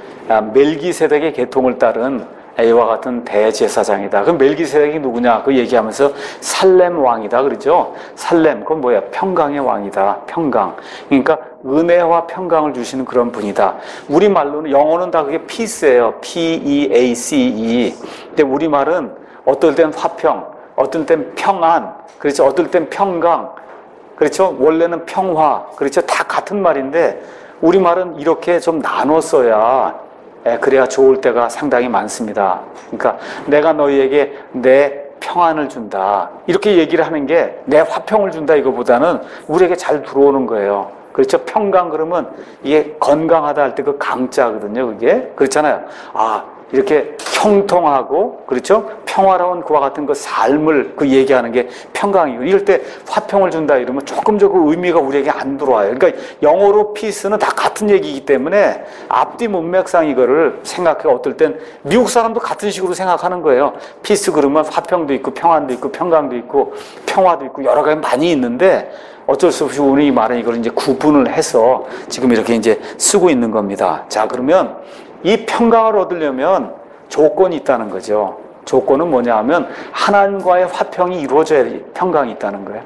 멜기세덱의 계통을 따른 이와 같은 대제사장이다. 그럼 멜기세덱이 누구냐? 그 얘기하면서 살렘 왕이다. 그러죠? 살렘, 그건 뭐야? 평강의 왕이다. 평강. 그러니까 은혜와 평강을 주시는 그런 분이다. 우리말로는, 영어는 다 그게 peace예요. P-E-A-C-E. 근데 우리말은 어떨 땐 화평, 어떨 땐 평안, 그렇죠? 어떨 땐 평강, 그렇죠? 원래는 평화, 그렇죠? 다 같은 말인데 우리말은 이렇게 좀 나눠 써야 그래야 좋을 때가 상당히 많습니다. 그러니까 내가 너희에게 내 평안을 준다 이렇게 얘기를 하는 게 내 화평을 준다 이거보다는 우리에게 잘 들어오는 거예요. 그렇죠? 평강 그러면 이게 건강하다 할 때 그 강자거든요. 그게 그렇잖아요. 이렇게 형통하고 그렇죠? 평화로운 그와 같은 그 삶을 얘기하는 게 평강이고 이럴 때 화평을 준다 이러면 조금 그 의미가 우리에게 안 들어와요. 그러니까 영어로 피스는 다 같은 얘기이기 때문에 앞뒤 문맥상 이거를 생각해 어떨 땐 미국 사람도 같은 식으로 생각하는 거예요. 피스 그러면 화평도 있고 평안도 있고 평강도 있고 평화도 있고 여러 가지 많이 있는데 어쩔 수 없이 우리 말은 이걸 이제 구분을 해서 지금 이렇게 이제 쓰고 있는 겁니다. 자, 그러면 이 평강을 얻으려면 조건이 있다는 거죠. 조건은 뭐냐 하면 하나님과의 화평이 이루어져야 평강이 있다는 거예요.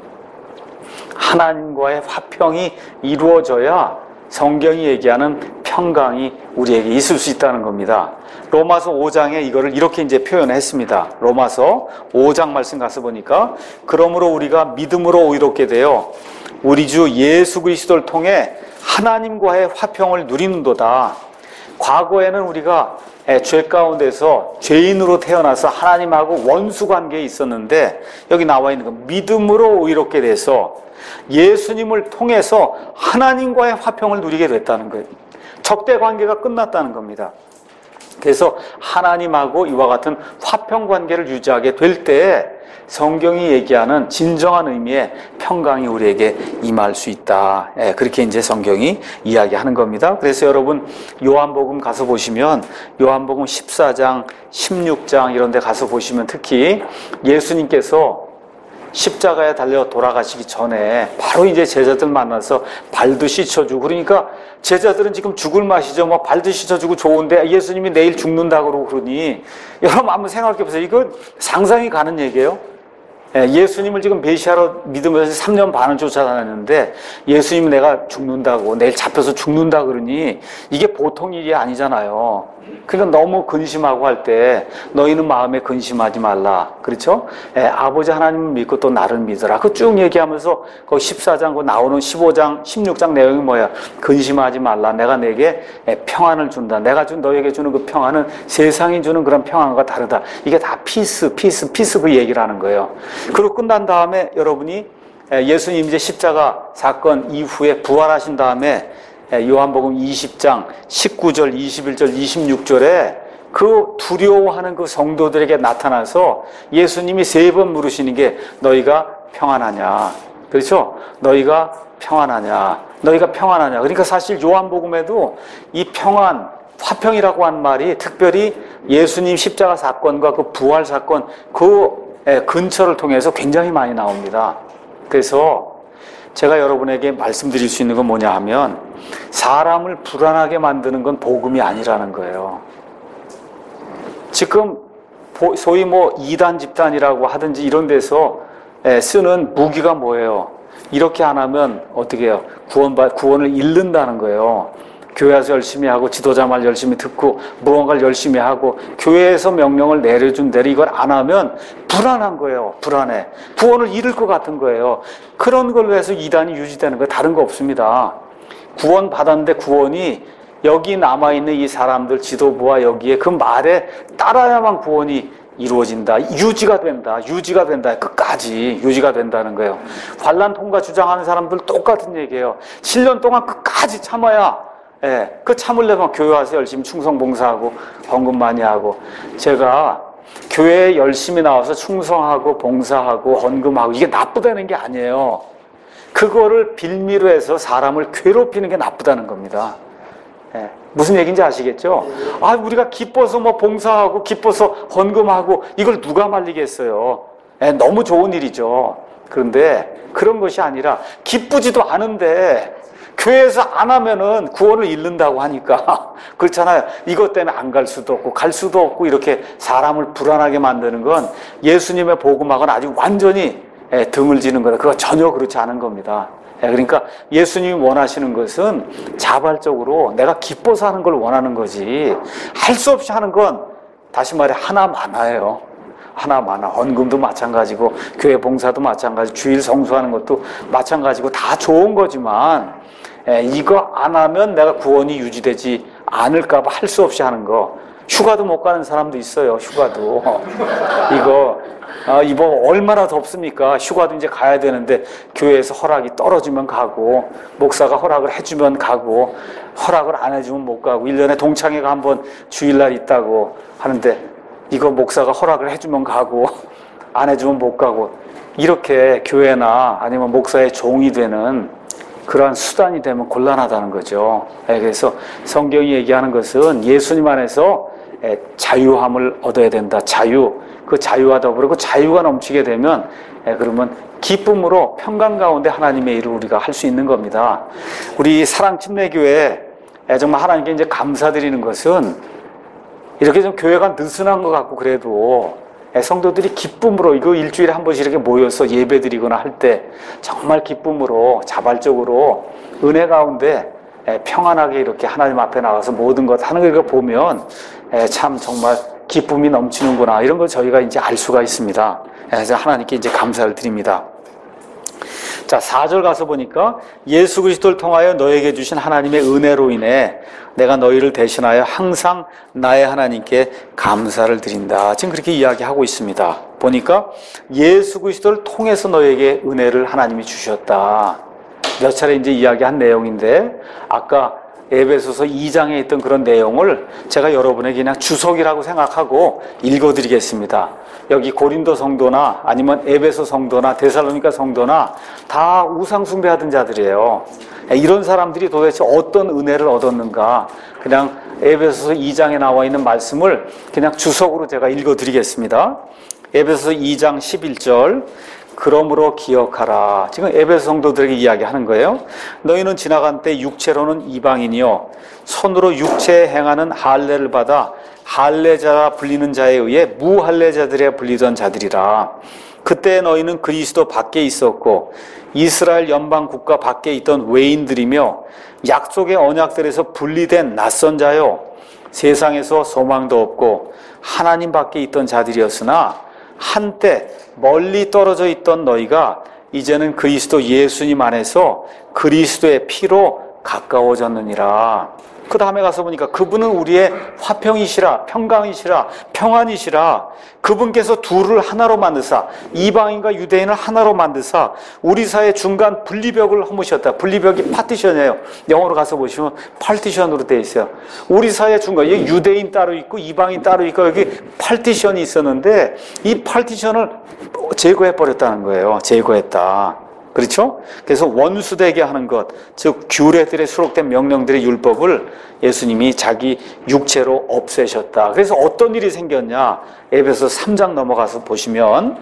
하나님과의 화평이 이루어져야 성경이 얘기하는 평강이 우리에게 있을 수 있다는 겁니다. 로마서 5장에 이거를 이렇게 이제 표현했습니다. 로마서 5장 말씀 가서 보니까 그러므로 우리가 믿음으로 의롭게 되어 우리 주 예수 그리스도를 통해 하나님과의 화평을 누리는도다. 과거에는 우리가 죄 가운데서 죄인으로 태어나서 하나님하고 원수 관계에 있었는데, 여기 나와 있는 거 믿음으로 의롭게 돼서 예수님을 통해서 하나님과의 화평을 누리게 됐다는 거예요. 적대 관계가 끝났다는 겁니다. 그래서 하나님하고 이와 같은 화평 관계를 유지하게 될 때 성경이 얘기하는 진정한 의미의 평강이 우리에게 임할 수 있다. 그렇게 이제 성경이 이야기하는 겁니다. 그래서 여러분 요한복음 가서 보시면 요한복음 14장, 16장 이런 데 가서 보시면 특히 예수님께서 십자가에 달려 돌아가시기 전에 바로 이제 제자들 만나서 발도 씻어주고, 그러니까 제자들은 지금 죽을 맛이죠. 뭐 발도 씻어주고 좋은데 예수님이 내일 죽는다 그러고 그러니, 여러분 한번 생각해 보세요. 이거 상상이 가는 얘기예요. 예수님을 지금 메시아로 믿으면서 3년 반을 쫓아다녔는데 예수님이 내가 죽는다고, 내일 잡혀서 죽는다 그러니 이게 보통 일이 아니잖아요. 그러니까 너무 근심하고 할 때 너희는 마음에 근심하지 말라. 그렇죠? 아버지 하나님을 믿고 또 나를 믿어라. 그 쭉 얘기하면서 거기 14장 그 나오는 15장, 16장 내용이 뭐야? 근심하지 말라. 내가 내게 평안을 준다. 내가 너에게 주는 그 평안은 세상이 주는 그런 평안과 다르다. 이게 다 피스 그 얘기를 하는 거예요. 그리고 끝난 다음에 여러분이 예수님 이제 십자가 사건 이후에 부활하신 다음에 요한복음 20장 19절, 21절, 26절에 그 두려워하는 그 성도들에게 나타나서 예수님이 3번 물으시는 게 너희가 평안하냐. 그렇죠? 너희가 평안하냐. 너희가 평안하냐. 그러니까 사실 요한복음에도 이 평안, 화평이라고 한 말이 특별히 예수님 십자가 사건과 그 부활 사건 그 근처를 통해서 굉장히 많이 나옵니다. 그래서 제가 여러분에게 말씀드릴 수 있는 건 뭐냐 하면, 사람을 불안하게 만드는 건 복음이 아니라는 거예요. 지금 소위 뭐 이단 집단이라고 하든지 이런 데서 쓰는 무기가 뭐예요? 이렇게 안 하면 어떻게 해요? 구원을 잃는다는 거예요. 교회에서 열심히 하고 지도자 말 열심히 듣고 무언가를 열심히 하고 교회에서 명령을 내려준 대로 이걸 안 하면 불안한 거예요. 불안해. 구원을 잃을 것 같은 거예요. 그런 걸로 해서 이단이 유지되는 거예요. 다른 거 없습니다. 구원 받았는데 구원이 여기 남아있는 이 사람들 지도부와 여기에 그 말에 따라야만 구원이 이루어진다. 유지가 된다. 끝까지 유지가 된다는 거예요. 환난 통과 주장하는 사람들 똑같은 얘기예요. 7년 동안 끝까지 참아야, 그 참으려면 교회 와서 열심히 충성 봉사하고 헌금 많이 하고, 제가 교회에 열심히 나와서 충성하고 봉사하고 헌금하고 이게 나쁘다는 게 아니에요. 그거를 빌미로 해서 사람을 괴롭히는 게 나쁘다는 겁니다. 무슨 얘기인지 아시겠죠? 우리가 기뻐서 뭐 봉사하고 기뻐서 헌금하고 이걸 누가 말리겠어요? 너무 좋은 일이죠. 그런데 그런 것이 아니라 기쁘지도 않은데 교회에서 안 하면은 구원을 잃는다고 하니까 그렇잖아요. 이것 때문에 안 갈 수도 없고 갈 수도 없고 이렇게 사람을 불안하게 만드는 건 예수님의 복음하고는 아주 완전히 등을 지는 거다. 그거 전혀 그렇지 않은 겁니다. 그러니까 예수님이 원하시는 것은 자발적으로 내가 기뻐서 하는 걸 원하는 거지, 할 수 없이 하는 건 다시 말해 하나 많아요. 하나 많아. 헌금도 마찬가지고 교회 봉사도 마찬가지, 주일 성수하는 것도 마찬가지고 다 좋은 거지만 이거 안 하면 내가 구원이 유지되지 않을까 봐 할 수 없이 하는 거. 휴가도 못 가는 사람도 있어요. 휴가도. 이번 얼마나 덥습니까? 휴가도 이제 가야 되는데 교회에서 허락이 떨어지면 가고, 목사가 허락을 해주면 가고, 허락을 안 해주면 못 가고, 1년에 동창회가 한번 주일날 있다고 하는데 이거 목사가 허락을 해주면 가고 안 해주면 못 가고, 이렇게 교회나 아니면 목사의 종이 되는 그러한 수단이 되면 곤란하다는 거죠. 그래서 성경이 얘기하는 것은 예수님 안에서 자유함을 얻어야 된다. 그 자유와 더불어 그 자유가 넘치게 되면 그러면 기쁨으로 평강 가운데 하나님의 일을 우리가 할 수 있는 겁니다. 우리 사랑침례교회 정말 하나님께 이제 감사드리는 것은, 이렇게 좀 교회가 느슨한 것 같고 그래도 성도들이 기쁨으로 이거 일주일에 한 번씩 이렇게 모여서 예배드리거나 할 때 정말 기쁨으로 자발적으로 은혜 가운데 평안하게 이렇게 하나님 앞에 나가서 모든 것 하는 걸 보면 참 정말 기쁨이 넘치는구나, 이런 걸 저희가 이제 알 수가 있습니다. 그래서 하나님께 이제 감사를 드립니다. 자, 4절 가서 보니까 예수 그리스도를 통하여 너에게 주신 하나님의 은혜로 인해 내가 너희를 대신하여 항상 나의 하나님께 감사를 드린다. 지금 그렇게 이야기하고 있습니다. 보니까 예수 그리스도를 통해서 너에게 은혜를 하나님이 주셨다. 몇 차례 이제 이야기한 내용인데 아까 에베소서 2장에 있던 그런 내용을 제가 여러분에게 그냥 주석이라고 생각하고 읽어드리겠습니다. 여기 고린도 성도나 아니면 에베소 성도나 데살로니가 성도나 다 우상 숭배하던 자들이에요. 이런 사람들이 도대체 어떤 은혜를 얻었는가, 그냥 에베소서 2장에 나와 있는 말씀을 그냥 주석으로 제가 읽어드리겠습니다. 에베소서 2장 11절, 그러므로 기억하라. 지금 에베소 성도들에게 이야기하는 거예요. 너희는 지나간 때 육체로는 이방인이요 손으로 육체에 행하는 할례를 받아 할례자라 불리는 자에 의해 무할례자들에 불리던 자들이라. 그때 너희는 그리스도 밖에 있었고 이스라엘 연방 국가 밖에 있던 외인들이며 약속의 언약들에서 분리된 낯선 자요 세상에서 소망도 없고 하나님 밖에 있던 자들이었으나 한때 멀리 떨어져 있던 너희가 이제는 그리스도 예수님 안에서 그리스도의 피로 가까워졌느니라. 그 다음에 가서 보니까 그분은 우리의 화평이시라, 평강이시라, 평안이시라. 그분께서 둘을 하나로 만드사, 이방인과 유대인을 하나로 만드사 우리 사이의 중간 분리벽을 허무셨다. 분리벽이 파티션이에요. 영어로 가서 보시면 파티션으로 되어 있어요. 우리 사이의 중간, 여기 유대인 따로 있고 이방인 따로 있고 여기 파티션이 있었는데 이 파티션을 제거해버렸다는 거예요. 제거했다. 그렇죠? 그래서 원수되게 하는 것, 즉 규례들에 수록된 명령들의 율법을 예수님이 자기 육체로 없애셨다. 그래서 어떤 일이 생겼냐? 에베소 3장 넘어가서 보시면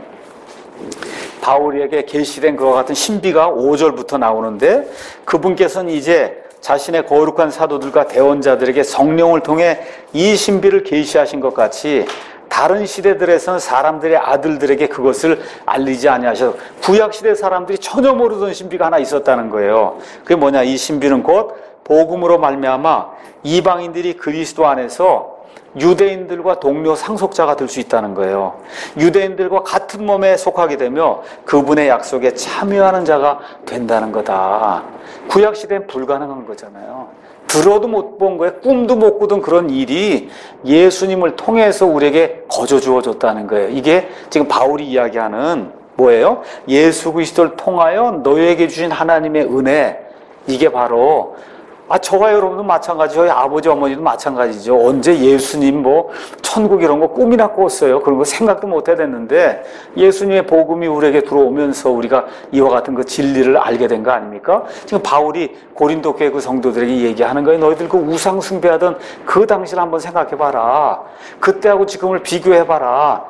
바울에게 계시된 그와 같은 신비가 5절부터 나오는데 그분께서는 이제 자신의 거룩한 사도들과 대언자들에게 성령을 통해 이 신비를 계시하신 것 같이 다른 시대들에서는 사람들의 아들들에게 그것을 알리지 아니하셔서 구약시대 사람들이 전혀 모르던 신비가 하나 있었다는 거예요. 그게 뭐냐? 이 신비는 곧 복음으로 말미암아 이방인들이 그리스도 안에서 유대인들과 동료 상속자가 될 수 있다는 거예요. 유대인들과 같은 몸에 속하게 되며 그분의 약속에 참여하는 자가 된다는 거다. 구약시대는 불가능한 거잖아요. 들어도 못 본 거예요. 꿈도 못 꾸던 그런 일이 예수님을 통해서 우리에게 거저 주어졌다는 거예요. 이게 지금 바울이 이야기하는 뭐예요? 예수 그리스도를 통하여 너희에게 주신 하나님의 은혜. 이게 바로 저와 여러분도 마찬가지죠. 아버지 어머니도 마찬가지죠. 언제 예수님 천국 이런 거 꿈이나 꿨어요. 그런 거 생각도 못 해댔는데 예수님의 복음이 우리에게 들어오면서 우리가 이와 같은 그 진리를 알게 된 거 아닙니까? 지금 바울이 고린도 교회 그 성도들에게 얘기하는 거예요. 너희들 그 우상 숭배하던 그 당시를 한번 생각해봐라. 그때하고 지금을 비교해봐라.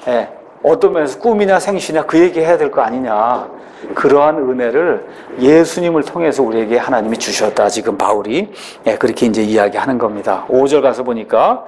어떤 면에서 꿈이냐 생시냐 그 얘기 해야 될 거 아니냐. 그러한 은혜를 예수님을 통해서 우리에게 하나님이 주셨다. 지금 바울이 그렇게 이제 이야기하는 겁니다. 5절 가서 보니까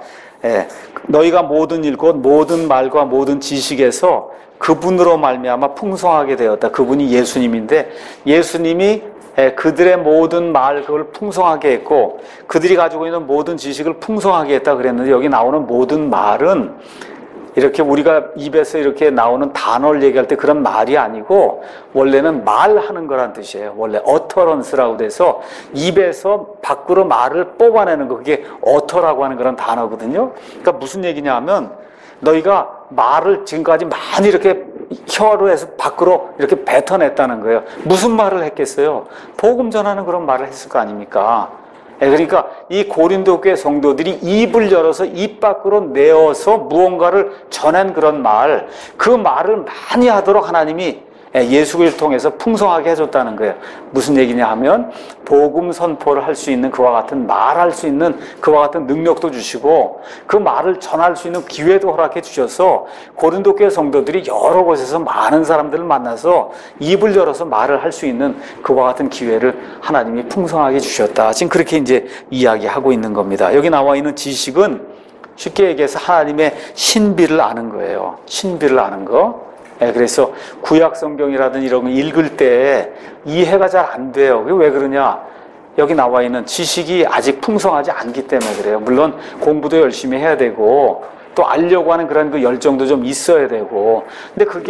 너희가 모든 일 곧 모든 말과 모든 지식에서 그분으로 말미암아 풍성하게 되었다. 그분이 예수님인데 예수님이 그들의 모든 말 그걸 풍성하게 했고 그들이 가지고 있는 모든 지식을 풍성하게 했다 그랬는데 여기 나오는 모든 말은 이렇게 우리가 입에서 이렇게 나오는 단어를 얘기할 때 그런 말이 아니고 원래는 말하는 거란 뜻이에요. 원래 어터런스라고 돼서 입에서 밖으로 말을 뽑아내는 거, 그게 어터라고 하는 그런 단어거든요. 그러니까 무슨 얘기냐 하면 너희가 말을 지금까지 많이 이렇게 혀로 해서 밖으로 이렇게 뱉어냈다는 거예요. 무슨 말을 했겠어요? 복음 전하는 그런 말을 했을 거 아닙니까? 그러니까 이 고린도 교회 성도들이 입을 열어서 입 밖으로 내어서 무언가를 전한 그런 말, 그 말을 많이 하도록 하나님이 예수 그리스도를 통해서 풍성하게 해줬다는 거예요. 무슨 얘기냐 하면 복음 선포를 할 수 있는 그와 같은 말할 수 있는 그와 같은 능력도 주시고 그 말을 전할 수 있는 기회도 허락해 주셔서 고린도 교회 성도들이 여러 곳에서 많은 사람들을 만나서 입을 열어서 말을 할 수 있는 그와 같은 기회를 하나님이 풍성하게 주셨다. 지금 그렇게 이제 이야기하고 있는 겁니다. 여기 나와 있는 지식은 쉽게 얘기해서 하나님의 신비를 아는 거예요. 신비를 아는 거. 그래서 구약 성경이라든지 이런 거 읽을 때 이해가 잘 안 돼요. 그게 왜 그러냐? 여기 나와 있는 지식이 아직 풍성하지 않기 때문에 그래요. 물론 공부도 열심히 해야 되고 또 알려고 하는 그런 그 열정도 좀 있어야 되고 근데 그게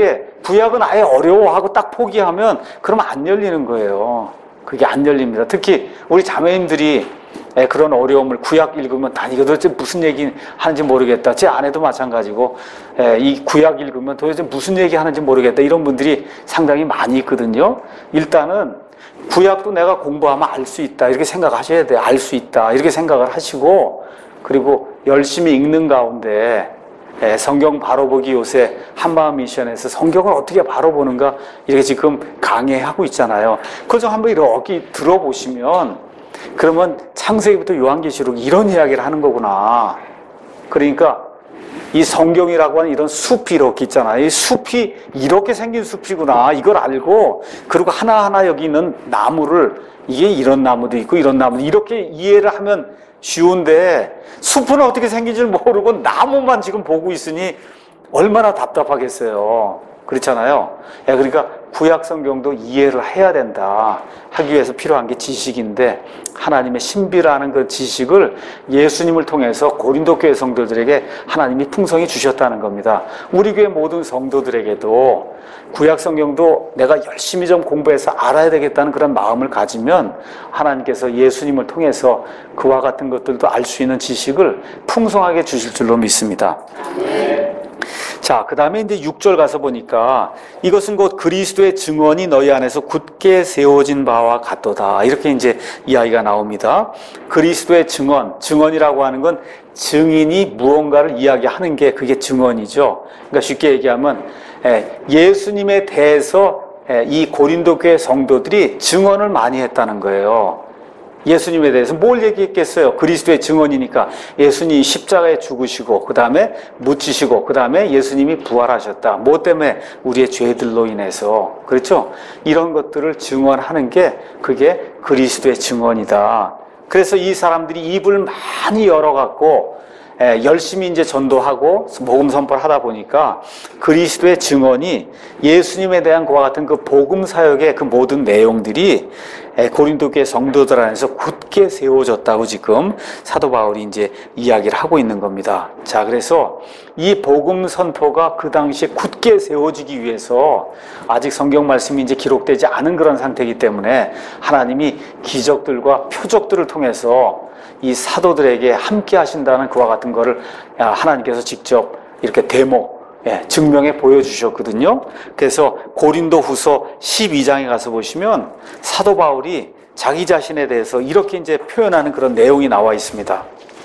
구약은 아예 어려워하고 딱 포기하면 그러면 안 열리는 거예요. 그게 안 열립니다. 특히 우리 자매님들이 그런 어려움을 구약 읽으면 난 이거 도대체 무슨 얘기 하는지 모르겠다. 제 아내도 마찬가지고 이 구약 읽으면 도대체 무슨 얘기 하는지 모르겠다. 이런 분들이 상당히 많이 있거든요. 일단은 구약도 내가 공부하면 알 수 있다. 이렇게 생각하셔야 돼요. 알 수 있다. 이렇게 생각을 하시고 그리고 열심히 읽는 가운데 성경 바로보기 요새 한마음 미션에서 성경을 어떻게 바로보는가 이렇게 지금 강의하고 있잖아요. 그걸 좀 한번 이렇게 들어보시면 그러면 창세기부터 요한계시록 이런 이야기를 하는 거구나. 그러니까 이 성경이라고 하는 이런 숲이 이렇게 있잖아요. 이 숲이 이렇게 생긴 숲이구나. 이걸 알고 그리고 하나하나 여기 있는 나무를 이게 이런 나무도 있고 이런 나무도 이렇게 이해를 하면 쉬운데 숲은 어떻게 생긴 줄 모르고 나무만 지금 보고 있으니 얼마나 답답하겠어요. 그렇잖아요. 그러니까 구약 성경도 이해를 해야 된다 하기 위해서 필요한 게 지식인데 하나님의 신비라는 그 지식을 예수님을 통해서 고린도 교회 성도들에게 하나님이 풍성히 주셨다는 겁니다. 우리 교회 모든 성도들에게도 구약 성경도 내가 열심히 좀 공부해서 알아야 되겠다는 그런 마음을 가지면 하나님께서 예수님을 통해서 그와 같은 것들도 알 수 있는 지식을 풍성하게 주실 줄로 믿습니다. 자, 그 다음에 이제 6절 가서 보니까 이것은 곧 그리스도의 증언이 너희 안에서 굳게 세워진 바와 같도다. 이렇게 이제 이야기가 나옵니다. 그리스도의 증언이라고 하는 건 증인이 무언가를 이야기하는 게 그게 증언이죠. 그러니까 쉽게 얘기하면 예수님에 대해서 이 고린도 교회 성도들이 증언을 많이 했다는 거예요. 예수님에 대해서 뭘 얘기했겠어요? 그리스도의 증언이니까 예수님이 십자가에 죽으시고 그 다음에 묻히시고 그 다음에 예수님이 부활하셨다. 뭐 때문에? 우리의 죄들로 인해서. 그렇죠? 이런 것들을 증언하는 게 그게 그리스도의 증언이다. 그래서 이 사람들이 입을 많이 열어갖고 열심히 이제 전도하고 복음 선포를 하다 보니까 그리스도의 증언이 예수님에 대한 그와 같은 그 복음 사역의 그 모든 내용들이 고린도 교회 성도들 안에서 굳게 세워졌다고 지금 사도 바울이 이제 이야기를 하고 있는 겁니다. 자, 그래서 이 복음 선포가 그 당시에 굳게 세워지기 위해서 아직 성경 말씀이 이제 기록되지 않은 그런 상태이기 때문에 하나님이 기적들과 표적들을 통해서 이 사도들에게 함께 하신다는 그와 같은 거를 하나님께서 직접 이렇게 증명해 보여주셨거든요. 그래서 고린도 후서 12장에 가서 보시면 사도 바울이 자기 자신에 대해서 이렇게 이제 표현하는 그런 내용이 나와 있습니다.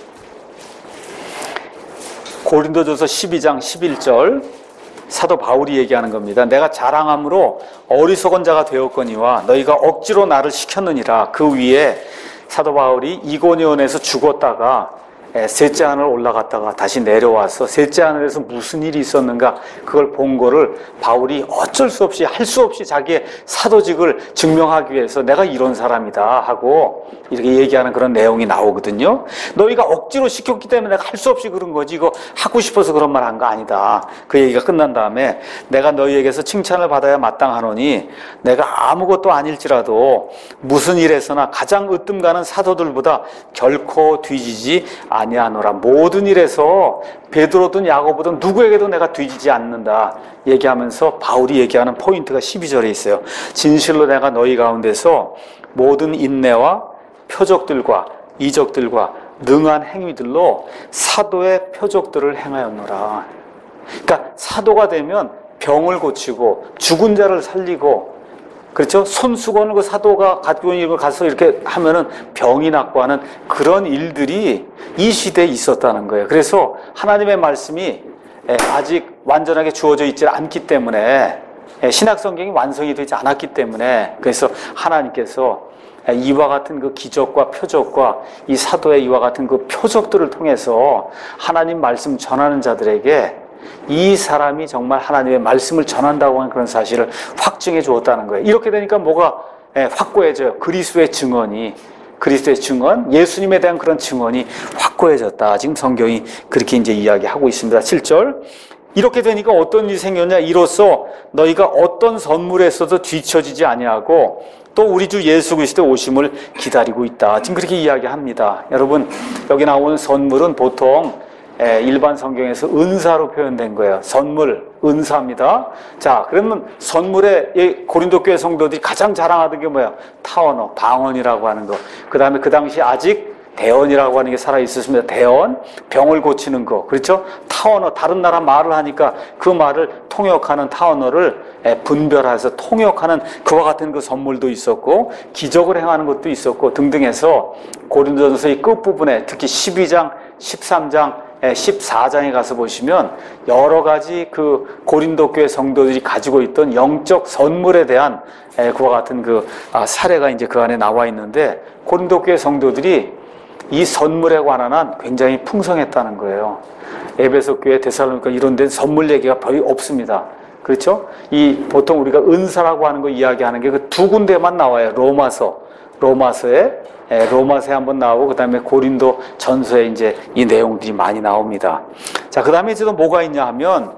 고린도전서 12장 11절 사도 바울이 얘기하는 겁니다. 내가 자랑함으로 어리석은 자가 되었거니와 너희가 억지로 나를 시켰느니라. 그 위에 사도 바울이 이고니온에서 죽었다가 셋째 하늘 올라갔다가 다시 내려와서 셋째 하늘에서 무슨 일이 있었는가 그걸 본 거를 바울이 어쩔 수 없이 할 수 없이 자기의 사도직을 증명하기 위해서 내가 이런 사람이다 하고 이렇게 얘기하는 그런 내용이 나오거든요. 너희가 억지로 시켰기 때문에 내가 할 수 없이 그런 거지 이거 하고 싶어서 그런 말 한 거 아니다. 그 얘기가 끝난 다음에 내가 너희에게서 칭찬을 받아야 마땅하노니 내가 아무것도 아닐지라도 무슨 일에서나 가장 으뜸 가는 사도들보다 결코 뒤지지 아니하노라. 모든 일에서 베드로든 야고보든 누구에게도 내가 뒤지지 않는다 얘기하면서 바울이 얘기하는 포인트가 12절에 있어요. 진실로 내가 너희 가운데서 모든 인내와 표적들과 이적들과 능한 행위들로 사도의 표적들을 행하였노라. 그러니까 사도가 되면 병을 고치고 죽은 자를 살리고 그렇죠? 손수건을 그 사도가 가지고 있는 걸 가서 이렇게 하면은 병이 낫고 하는 그런 일들이 이 시대에 있었다는 거예요. 그래서 하나님의 말씀이 아직 완전하게 주어져 있지 않기 때문에 신약 성경이 완성이 되지 않았기 때문에 그래서 하나님께서 이와 같은 그 기적과 표적과 이 사도의 이와 같은 그 표적들을 통해서 하나님 말씀 전하는 자들에게 이 사람이 정말 하나님의 말씀을 전한다고 하는 그런 사실을 확증해 주었다는 거예요. 이렇게 되니까 뭐가 확고해져요. 그리스도의 증언, 예수님에 대한 그런 증언이 확고해졌다. 지금 성경이 그렇게 이제 이야기하고 있습니다. 7절. 이렇게 되니까 어떤 일이 생겼냐? 이로써 너희가 어떤 선물에서도 뒤처지지 아니하고 또 우리 주 예수 그리스도의 오심을 기다리고 있다. 지금 그렇게 이야기합니다. 여러분, 여기 나오는 선물은 보통 일반 성경에서 은사로 표현된 거예요. 선물, 은사입니다. 자, 그러면 선물에 이 고린도 교회 성도들이 가장 자랑하던 게 뭐예요? 타원어, 방언이라고 하는 거. 그 다음에 그 당시 아직 대언이라고 하는 게 살아있었습니다. 대언, 병을 고치는 거. 그렇죠? 타언어, 다른 나라 말을 하니까 그 말을 통역하는 타언어를 분별해서 통역하는 그와 같은 그 선물도 있었고, 기적을 행하는 것도 있었고, 등등 해서 고린도전서의 끝부분에 특히 12장, 13장, 14장에 가서 보시면 여러 가지 그 고린도 교회 성도들이 가지고 있던 영적 선물에 대한 그와 같은 그 사례가 이제 그 안에 나와 있는데, 고린도 교회 성도들이 이 선물에 관한 한 굉장히 풍성했다는 거예요. 에베소 교회, 데살로니가 이런 데는 선물 얘기가 거의 없습니다. 그렇죠? 이 보통 우리가 은사라고 하는 거 이야기하는 게 그 두 군데만 나와요. 로마서에 한번 나오고, 그 다음에 고린도 전서에 이제 이 내용들이 많이 나옵니다. 자, 그 다음에 이제 또 뭐가 있냐 하면,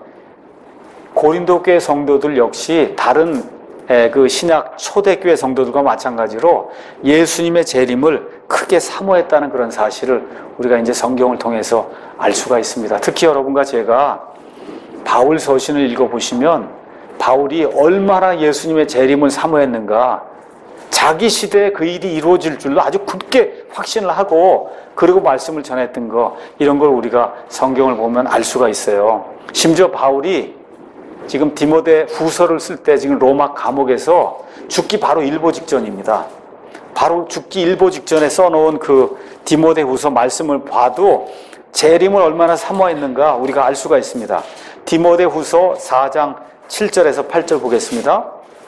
고린도 교회 성도들 역시 다른 그 신약 초대교회 성도들과 마찬가지로 예수님의 재림을 크게 사모했다는 그런 사실을 우리가 이제 성경을 통해서 알 수가 있습니다. 특히 여러분과 제가 바울 서신을 읽어보시면 바울이 얼마나 예수님의 재림을 사모했는가, 자기 시대에 그 일이 이루어질 줄로 아주 굳게 확신을 하고 그리고 말씀을 전했던 거, 이런 걸 우리가 성경을 보면 알 수가 있어요. 심지어 바울이 지금 디모데 후서를 쓸 때 지금 로마 감옥에서 죽기 바로 일보 직전입니다. 바로 죽기 일보 직전에 써놓은 그 디모데 후서 말씀을 봐도 재림을 얼마나 사모했는가 우리가 알 수가 있습니다. 디모데 후서 4장 7절에서 8절 보겠습니다.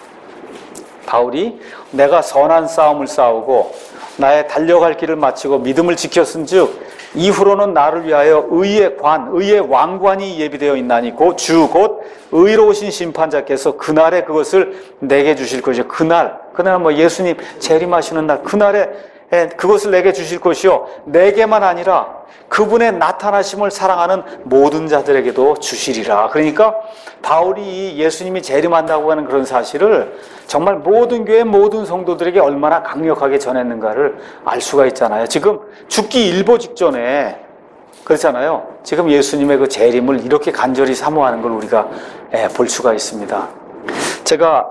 바울이 내가 선한 싸움을 싸우고 나의 달려갈 길을 마치고 믿음을 지켰은즉 이후로는 나를 위하여 의의 왕관이 예비되어 있나니 곧 주 곧 의로우신 심판자께서 그날에 그것을 내게 주실 것이요. 그날 뭐 예수님 재림하시는 날, 그날에 그것을 내게 주실 것이요, 내게만 아니라 그분의 나타나심을 사랑하는 모든 자들에게도 주시리라. 그러니까 바울이 예수님이 재림한다고 하는 그런 사실을 정말 모든 교회 모든 성도들에게 얼마나 강력하게 전했는가를 알 수가 있잖아요. 지금 죽기 일보 직전에 그렇잖아요. 지금 예수님의 그 재림을 이렇게 간절히 사모하는 걸 우리가 볼 수가 있습니다. 제가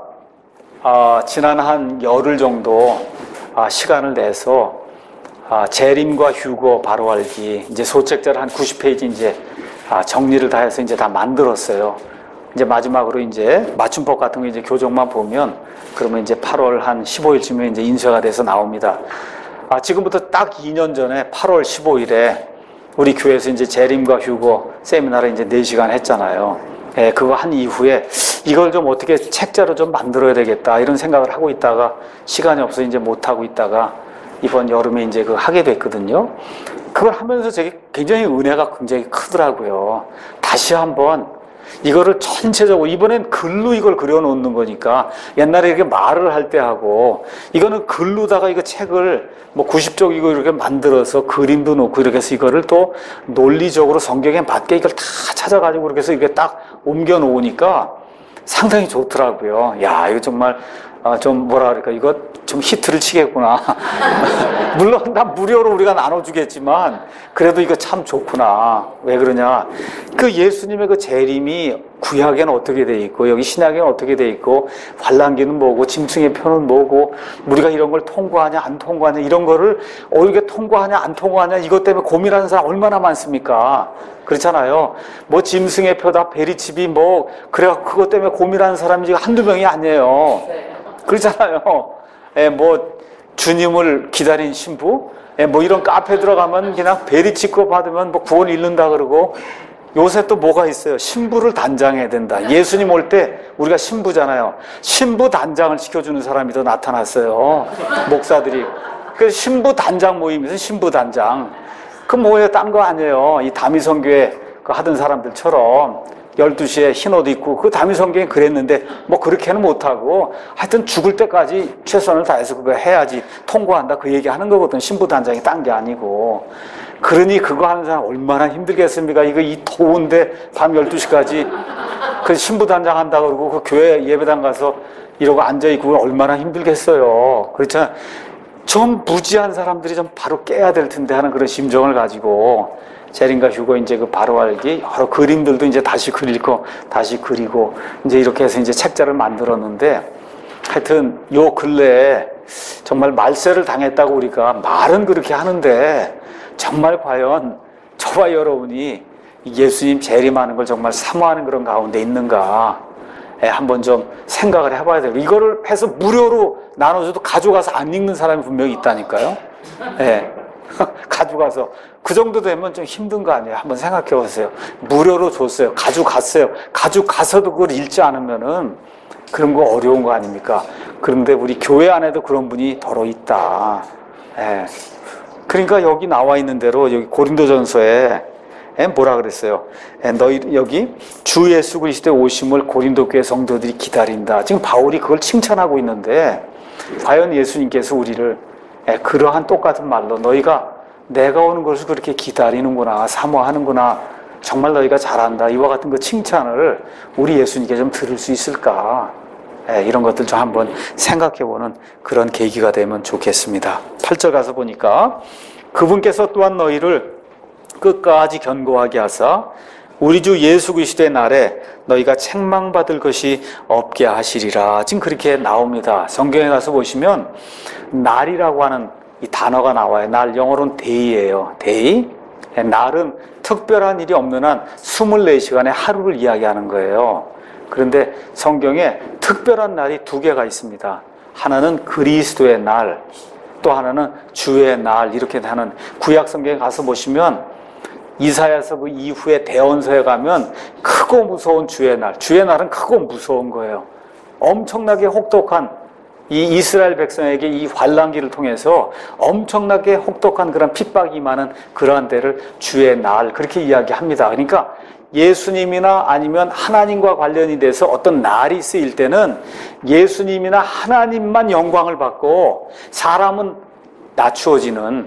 지난 한 열흘 정도 시간을 내서 재림과 휴거 바로 알기 이제 소책자를 한 90페이지 이제 정리를 다 해서 이제 다 만들었어요. 이제 마지막으로 이제 맞춤법 같은 거 이제 교정만 보면 그러면 이제 8월 한 15일쯤에 이제 인쇄가 돼서 나옵니다. 지금부터 딱 2년 전에 8월 15일에 우리 교회에서 이제 재림과 휴거 세미나를 이제 4시간 했잖아요. 그거 한 이후에 이걸 좀 어떻게 책자로 좀 만들어야 되겠다 이런 생각을 하고 있다가 시간이 없어 이제 못 하고 있다가 이번 여름에 이제 그거 하게 됐거든요. 그걸 하면서 제게 굉장히 은혜가 굉장히 크더라고요. 다시 한번 이거를 전체적으로, 이번엔 글로 이걸 그려놓는 거니까 옛날에 이렇게 말을 할 때 하고 이거는 글로다가 이거 책을 뭐 90쪽 이거 이렇게 만들어서 그림도 놓고 이렇게 해서 이거를 또 논리적으로 성경에 맞게 이걸 다 찾아가지고 이렇게 해서 이렇게 딱 옮겨 놓으니까 상당히 좋더라고요. 야, 이거 정말 좀 뭐라 그럴까, 이거 좀 히트를 치겠구나. 물론 다 무료로 우리가 나눠주겠지만 그래도 이거 참 좋구나. 왜 그러냐, 그 예수님의 그 재림이 구약에는 어떻게 돼 있고 여기 신약에는 어떻게 돼 있고 환란기는 뭐고 짐승의 표는 뭐고 우리가 이런 걸 통과하냐 안 통과하냐 이런 거를 이게 통과하냐 안 통과하냐 이것 때문에 고민하는 사람 얼마나 많습니까? 그렇잖아요. 뭐 짐승의 표다 베리칩이 뭐 그래갖고 그것 때문에 고민하는 사람이 지금 한두 명이 아니에요. 그렇잖아요. 뭐 주님을 기다린 신부, 뭐 이런 카페 들어가면 그냥 베리치고 받으면 뭐 구원 잃는다 그러고, 요새 또 뭐가 있어요? 신부를 단장해야 된다. 예수님 올 때 우리가 신부잖아요. 신부 단장을 시켜주는 사람이 더 나타났어요. 목사들이. 그래서 신부 단장 모임에서 신부 단장. 그 뭐예요? 딴 거 아니에요. 이 다미성교회 그 하던 사람들처럼 12시에 흰 옷 입고, 그 다미성경에 그랬는데 뭐 그렇게는 못하고 하여튼 죽을 때까지 최선을 다해서 그거 해야지 통과한다 그 얘기하는 거거든. 신부단장이 딴 게 아니고. 그러니 그거 하는 사람 얼마나 힘들겠습니까? 이거 이 더운데 밤 12시까지 그 신부단장 한다 그러고 그 교회 예배당 가서 이러고 앉아있고 얼마나 힘들겠어요. 그렇잖아. 좀 무지한 사람들이 좀 바로 깨야 될 텐데 하는 그런 심정을 가지고 제린과 휴고 이제 그 바로 알기 여러 그림들도 이제 다시 그리고 다시 그리고 이제 이렇게 해서 이제 책자를 만들었는데, 하여튼 요 근래에 정말 말세를 당했다고 우리가 말은 그렇게 하는데 정말 과연 저와 여러분이 예수님 재림하는 걸 정말 사모하는 그런 가운데 있는가 한번 좀 생각을 해봐야 돼요. 이거를 해서 무료로 나눠줘도 가져가서 안 읽는 사람이 분명히 있다니까요. 예. 가져가서 그 정도 되면 좀 힘든 거 아니에요? 한번 생각해 보세요. 무료로 줬어요. 가져갔어요. 가져가서도 그걸 읽지 않으면은 그런 거 어려운 거 아닙니까? 그런데 우리 교회 안에도 그런 분이 더러 있다. 예. 그러니까 여기 나와 있는 대로 여기 고린도전서에 뭐라 그랬어요? 너희 여기 주 예수 그리스도의 오심을 고린도 교회 성도들이 기다린다. 지금 바울이 그걸 칭찬하고 있는데, 과연 예수님께서 우리를 그러한 똑같은 말로 너희가 내가 오는 것을 그렇게 기다리는구나, 사모하는구나, 정말 너희가 잘한다, 이와 같은 그 칭찬을 우리 예수님께 좀 들을 수 있을까? 이런 것들 좀 한번 생각해보는 그런 계기가 되면 좋겠습니다. 8절 가서 보니까 그분께서 또한 너희를 끝까지 견고하게 하사 우리 주 예수 그리스도의 날에 너희가 책망받을 것이 없게 하시리라. 지금 그렇게 나옵니다. 성경에 가서 보시면 날이라고 하는 이 단어가 나와요. 날, 영어로는 day예요. day. 날은 특별한 일이 없는 한 24시간의 하루를 이야기하는 거예요. 그런데 성경에 특별한 날이 두 개가 있습니다. 하나는 그리스도의 날, 또 하나는 주의 날, 이렇게 하는, 구약 성경에 가서 보시면 이사야서 그 이후에 대언서에 가면 크고 무서운 주의 날, 주의 날은 크고 무서운 거예요. 엄청나게 혹독한, 이 이스라엘 백성에게 이 환난기를 통해서 엄청나게 혹독한 그런 핍박이 많은 그러한 때를 주의 날, 그렇게 이야기합니다. 그러니까 예수님이나 아니면 하나님과 관련이 돼서 어떤 날이 쓰일 때는 예수님이나 하나님만 영광을 받고 사람은 낮추어지는,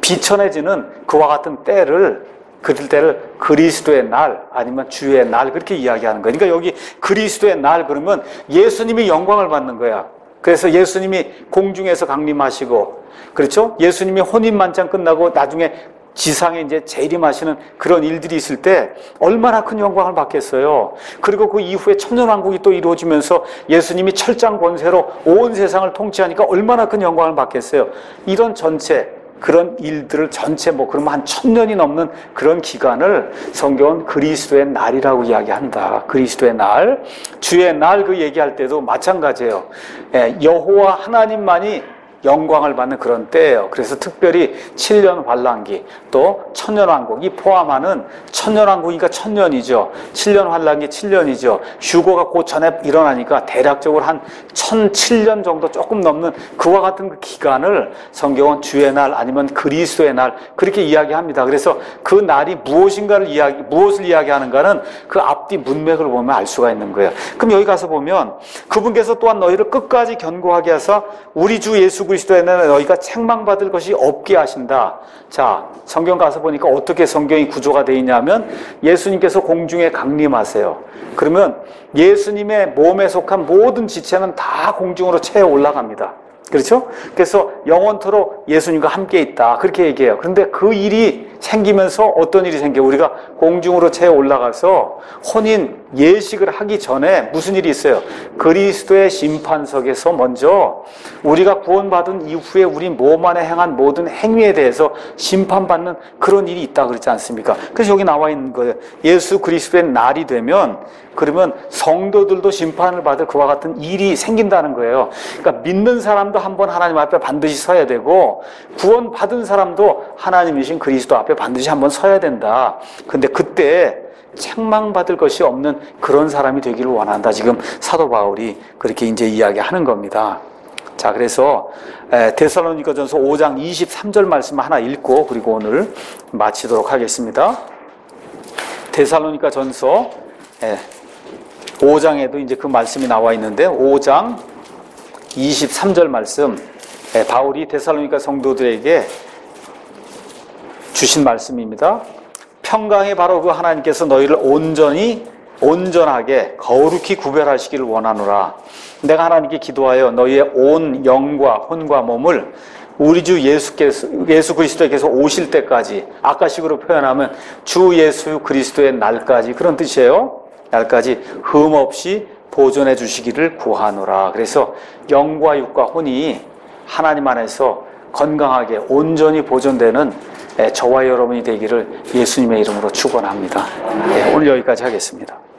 비천해지는 그와 같은 때를, 그들 때를 그리스도의 날 아니면 주의 날, 그렇게 이야기하는 거예요. 그러니까 여기 그리스도의 날 그러면 예수님이 영광을 받는 거야. 그래서 예수님이 공중에서 강림하시고, 그렇죠? 예수님이 혼인만찬 끝나고 나중에 지상에 이제 재림하시는 그런 일들이 있을 때 얼마나 큰 영광을 받겠어요. 그리고 그 이후에 천년왕국이 또 이루어지면서 예수님이 철장 권세로 온 세상을 통치하니까 얼마나 큰 영광을 받겠어요. 이런 전체 그런 일들을 전체 그러면 한 1000년이 넘는 그런 기간을 성경은 그리스도의 날이라고 이야기한다. 그리스도의 날, 주의 날, 그 얘기할 때도 마찬가지예요. 여호와 하나님만이 영광을 받는 그런 때예요. 그래서 특별히 7년 환란기, 또 천년왕국, 이 포함하는, 천년왕국이니까 1000년이죠. 7년 환란기 7년이죠. 휴고가 그 전에 일어나니까 대략적으로 한 1007년 정도 조금 넘는 그와 같은 그 기간을 성경은 주의 날 아니면 그리스도의 날, 그렇게 이야기합니다. 그래서 그 날이 무엇인가를 무엇을 이야기하는가는 그 앞뒤 문맥을 보면 알 수가 있는 거예요. 그럼 여기 가서 보면 그분께서 또한 너희를 끝까지 견고하게 하사 우리 주 예수 그리스도에는 너희가 책망받을 것이 없게 하신다. 자, 성경 가서 보니까 어떻게 성경이 구조가 되어 있냐면 예수님께서 공중에 강림하세요. 그러면 예수님의 몸에 속한 모든 지체는 다 공중으로 채워 올라갑니다. 그렇죠? 그래서 영원토록 예수님과 함께 있다, 그렇게 얘기해요. 그런데 그 일이 생기면서 어떤 일이 생겨요? 우리가 공중으로 채워 올라가서 혼인 예식을 하기 전에 무슨 일이 있어요? 그리스도의 심판석에서 먼저 우리가 구원받은 이후에 우리 몸 안에 행한 모든 행위에 대해서 심판받는 그런 일이 있다 그러지 않습니까? 그래서 여기 나와 있는 거예요. 예수 그리스도의 날이 되면, 그러면 성도들도 심판을 받을 그와 같은 일이 생긴다는 거예요. 그러니까 믿는 사람도 한번 하나님 앞에 반드시 서야 되고, 구원받은 사람도 하나님이신 그리스도 앞에 반드시 한번 서야 된다. 근데 그때 책망받을 것이 없는 그런 사람이 되기를 원한다. 지금 사도 바울이 그렇게 이제 이야기하는 겁니다. 자, 그래서 데살로니가전서 5장 23절 말씀 하나 읽고 그리고 오늘 마치도록 하겠습니다. 데살로니가전서 5장에도 이제 그 말씀이 나와 있는데 5장 23절 말씀, 바울이 데살로니가 성도들에게 주신 말씀입니다. 평강의 바로 그 하나님께서 너희를 온전하게 거룩히 구별하시기를 원하노라. 내가 하나님께 기도하여 너희의 온 영과 혼과 몸을 우리 주 예수 그리스도께서 오실 때까지, 아까식으로 표현하면 주 예수 그리스도의 날까지, 그런 뜻이에요. 날까지 흠없이 보존해 주시기를 구하노라. 그래서 영과 육과 혼이 하나님 안에서 건강하게 온전히 보존되는 저와 여러분이 되기를 예수님의 이름으로 축원합니다. 오늘 여기까지 하겠습니다.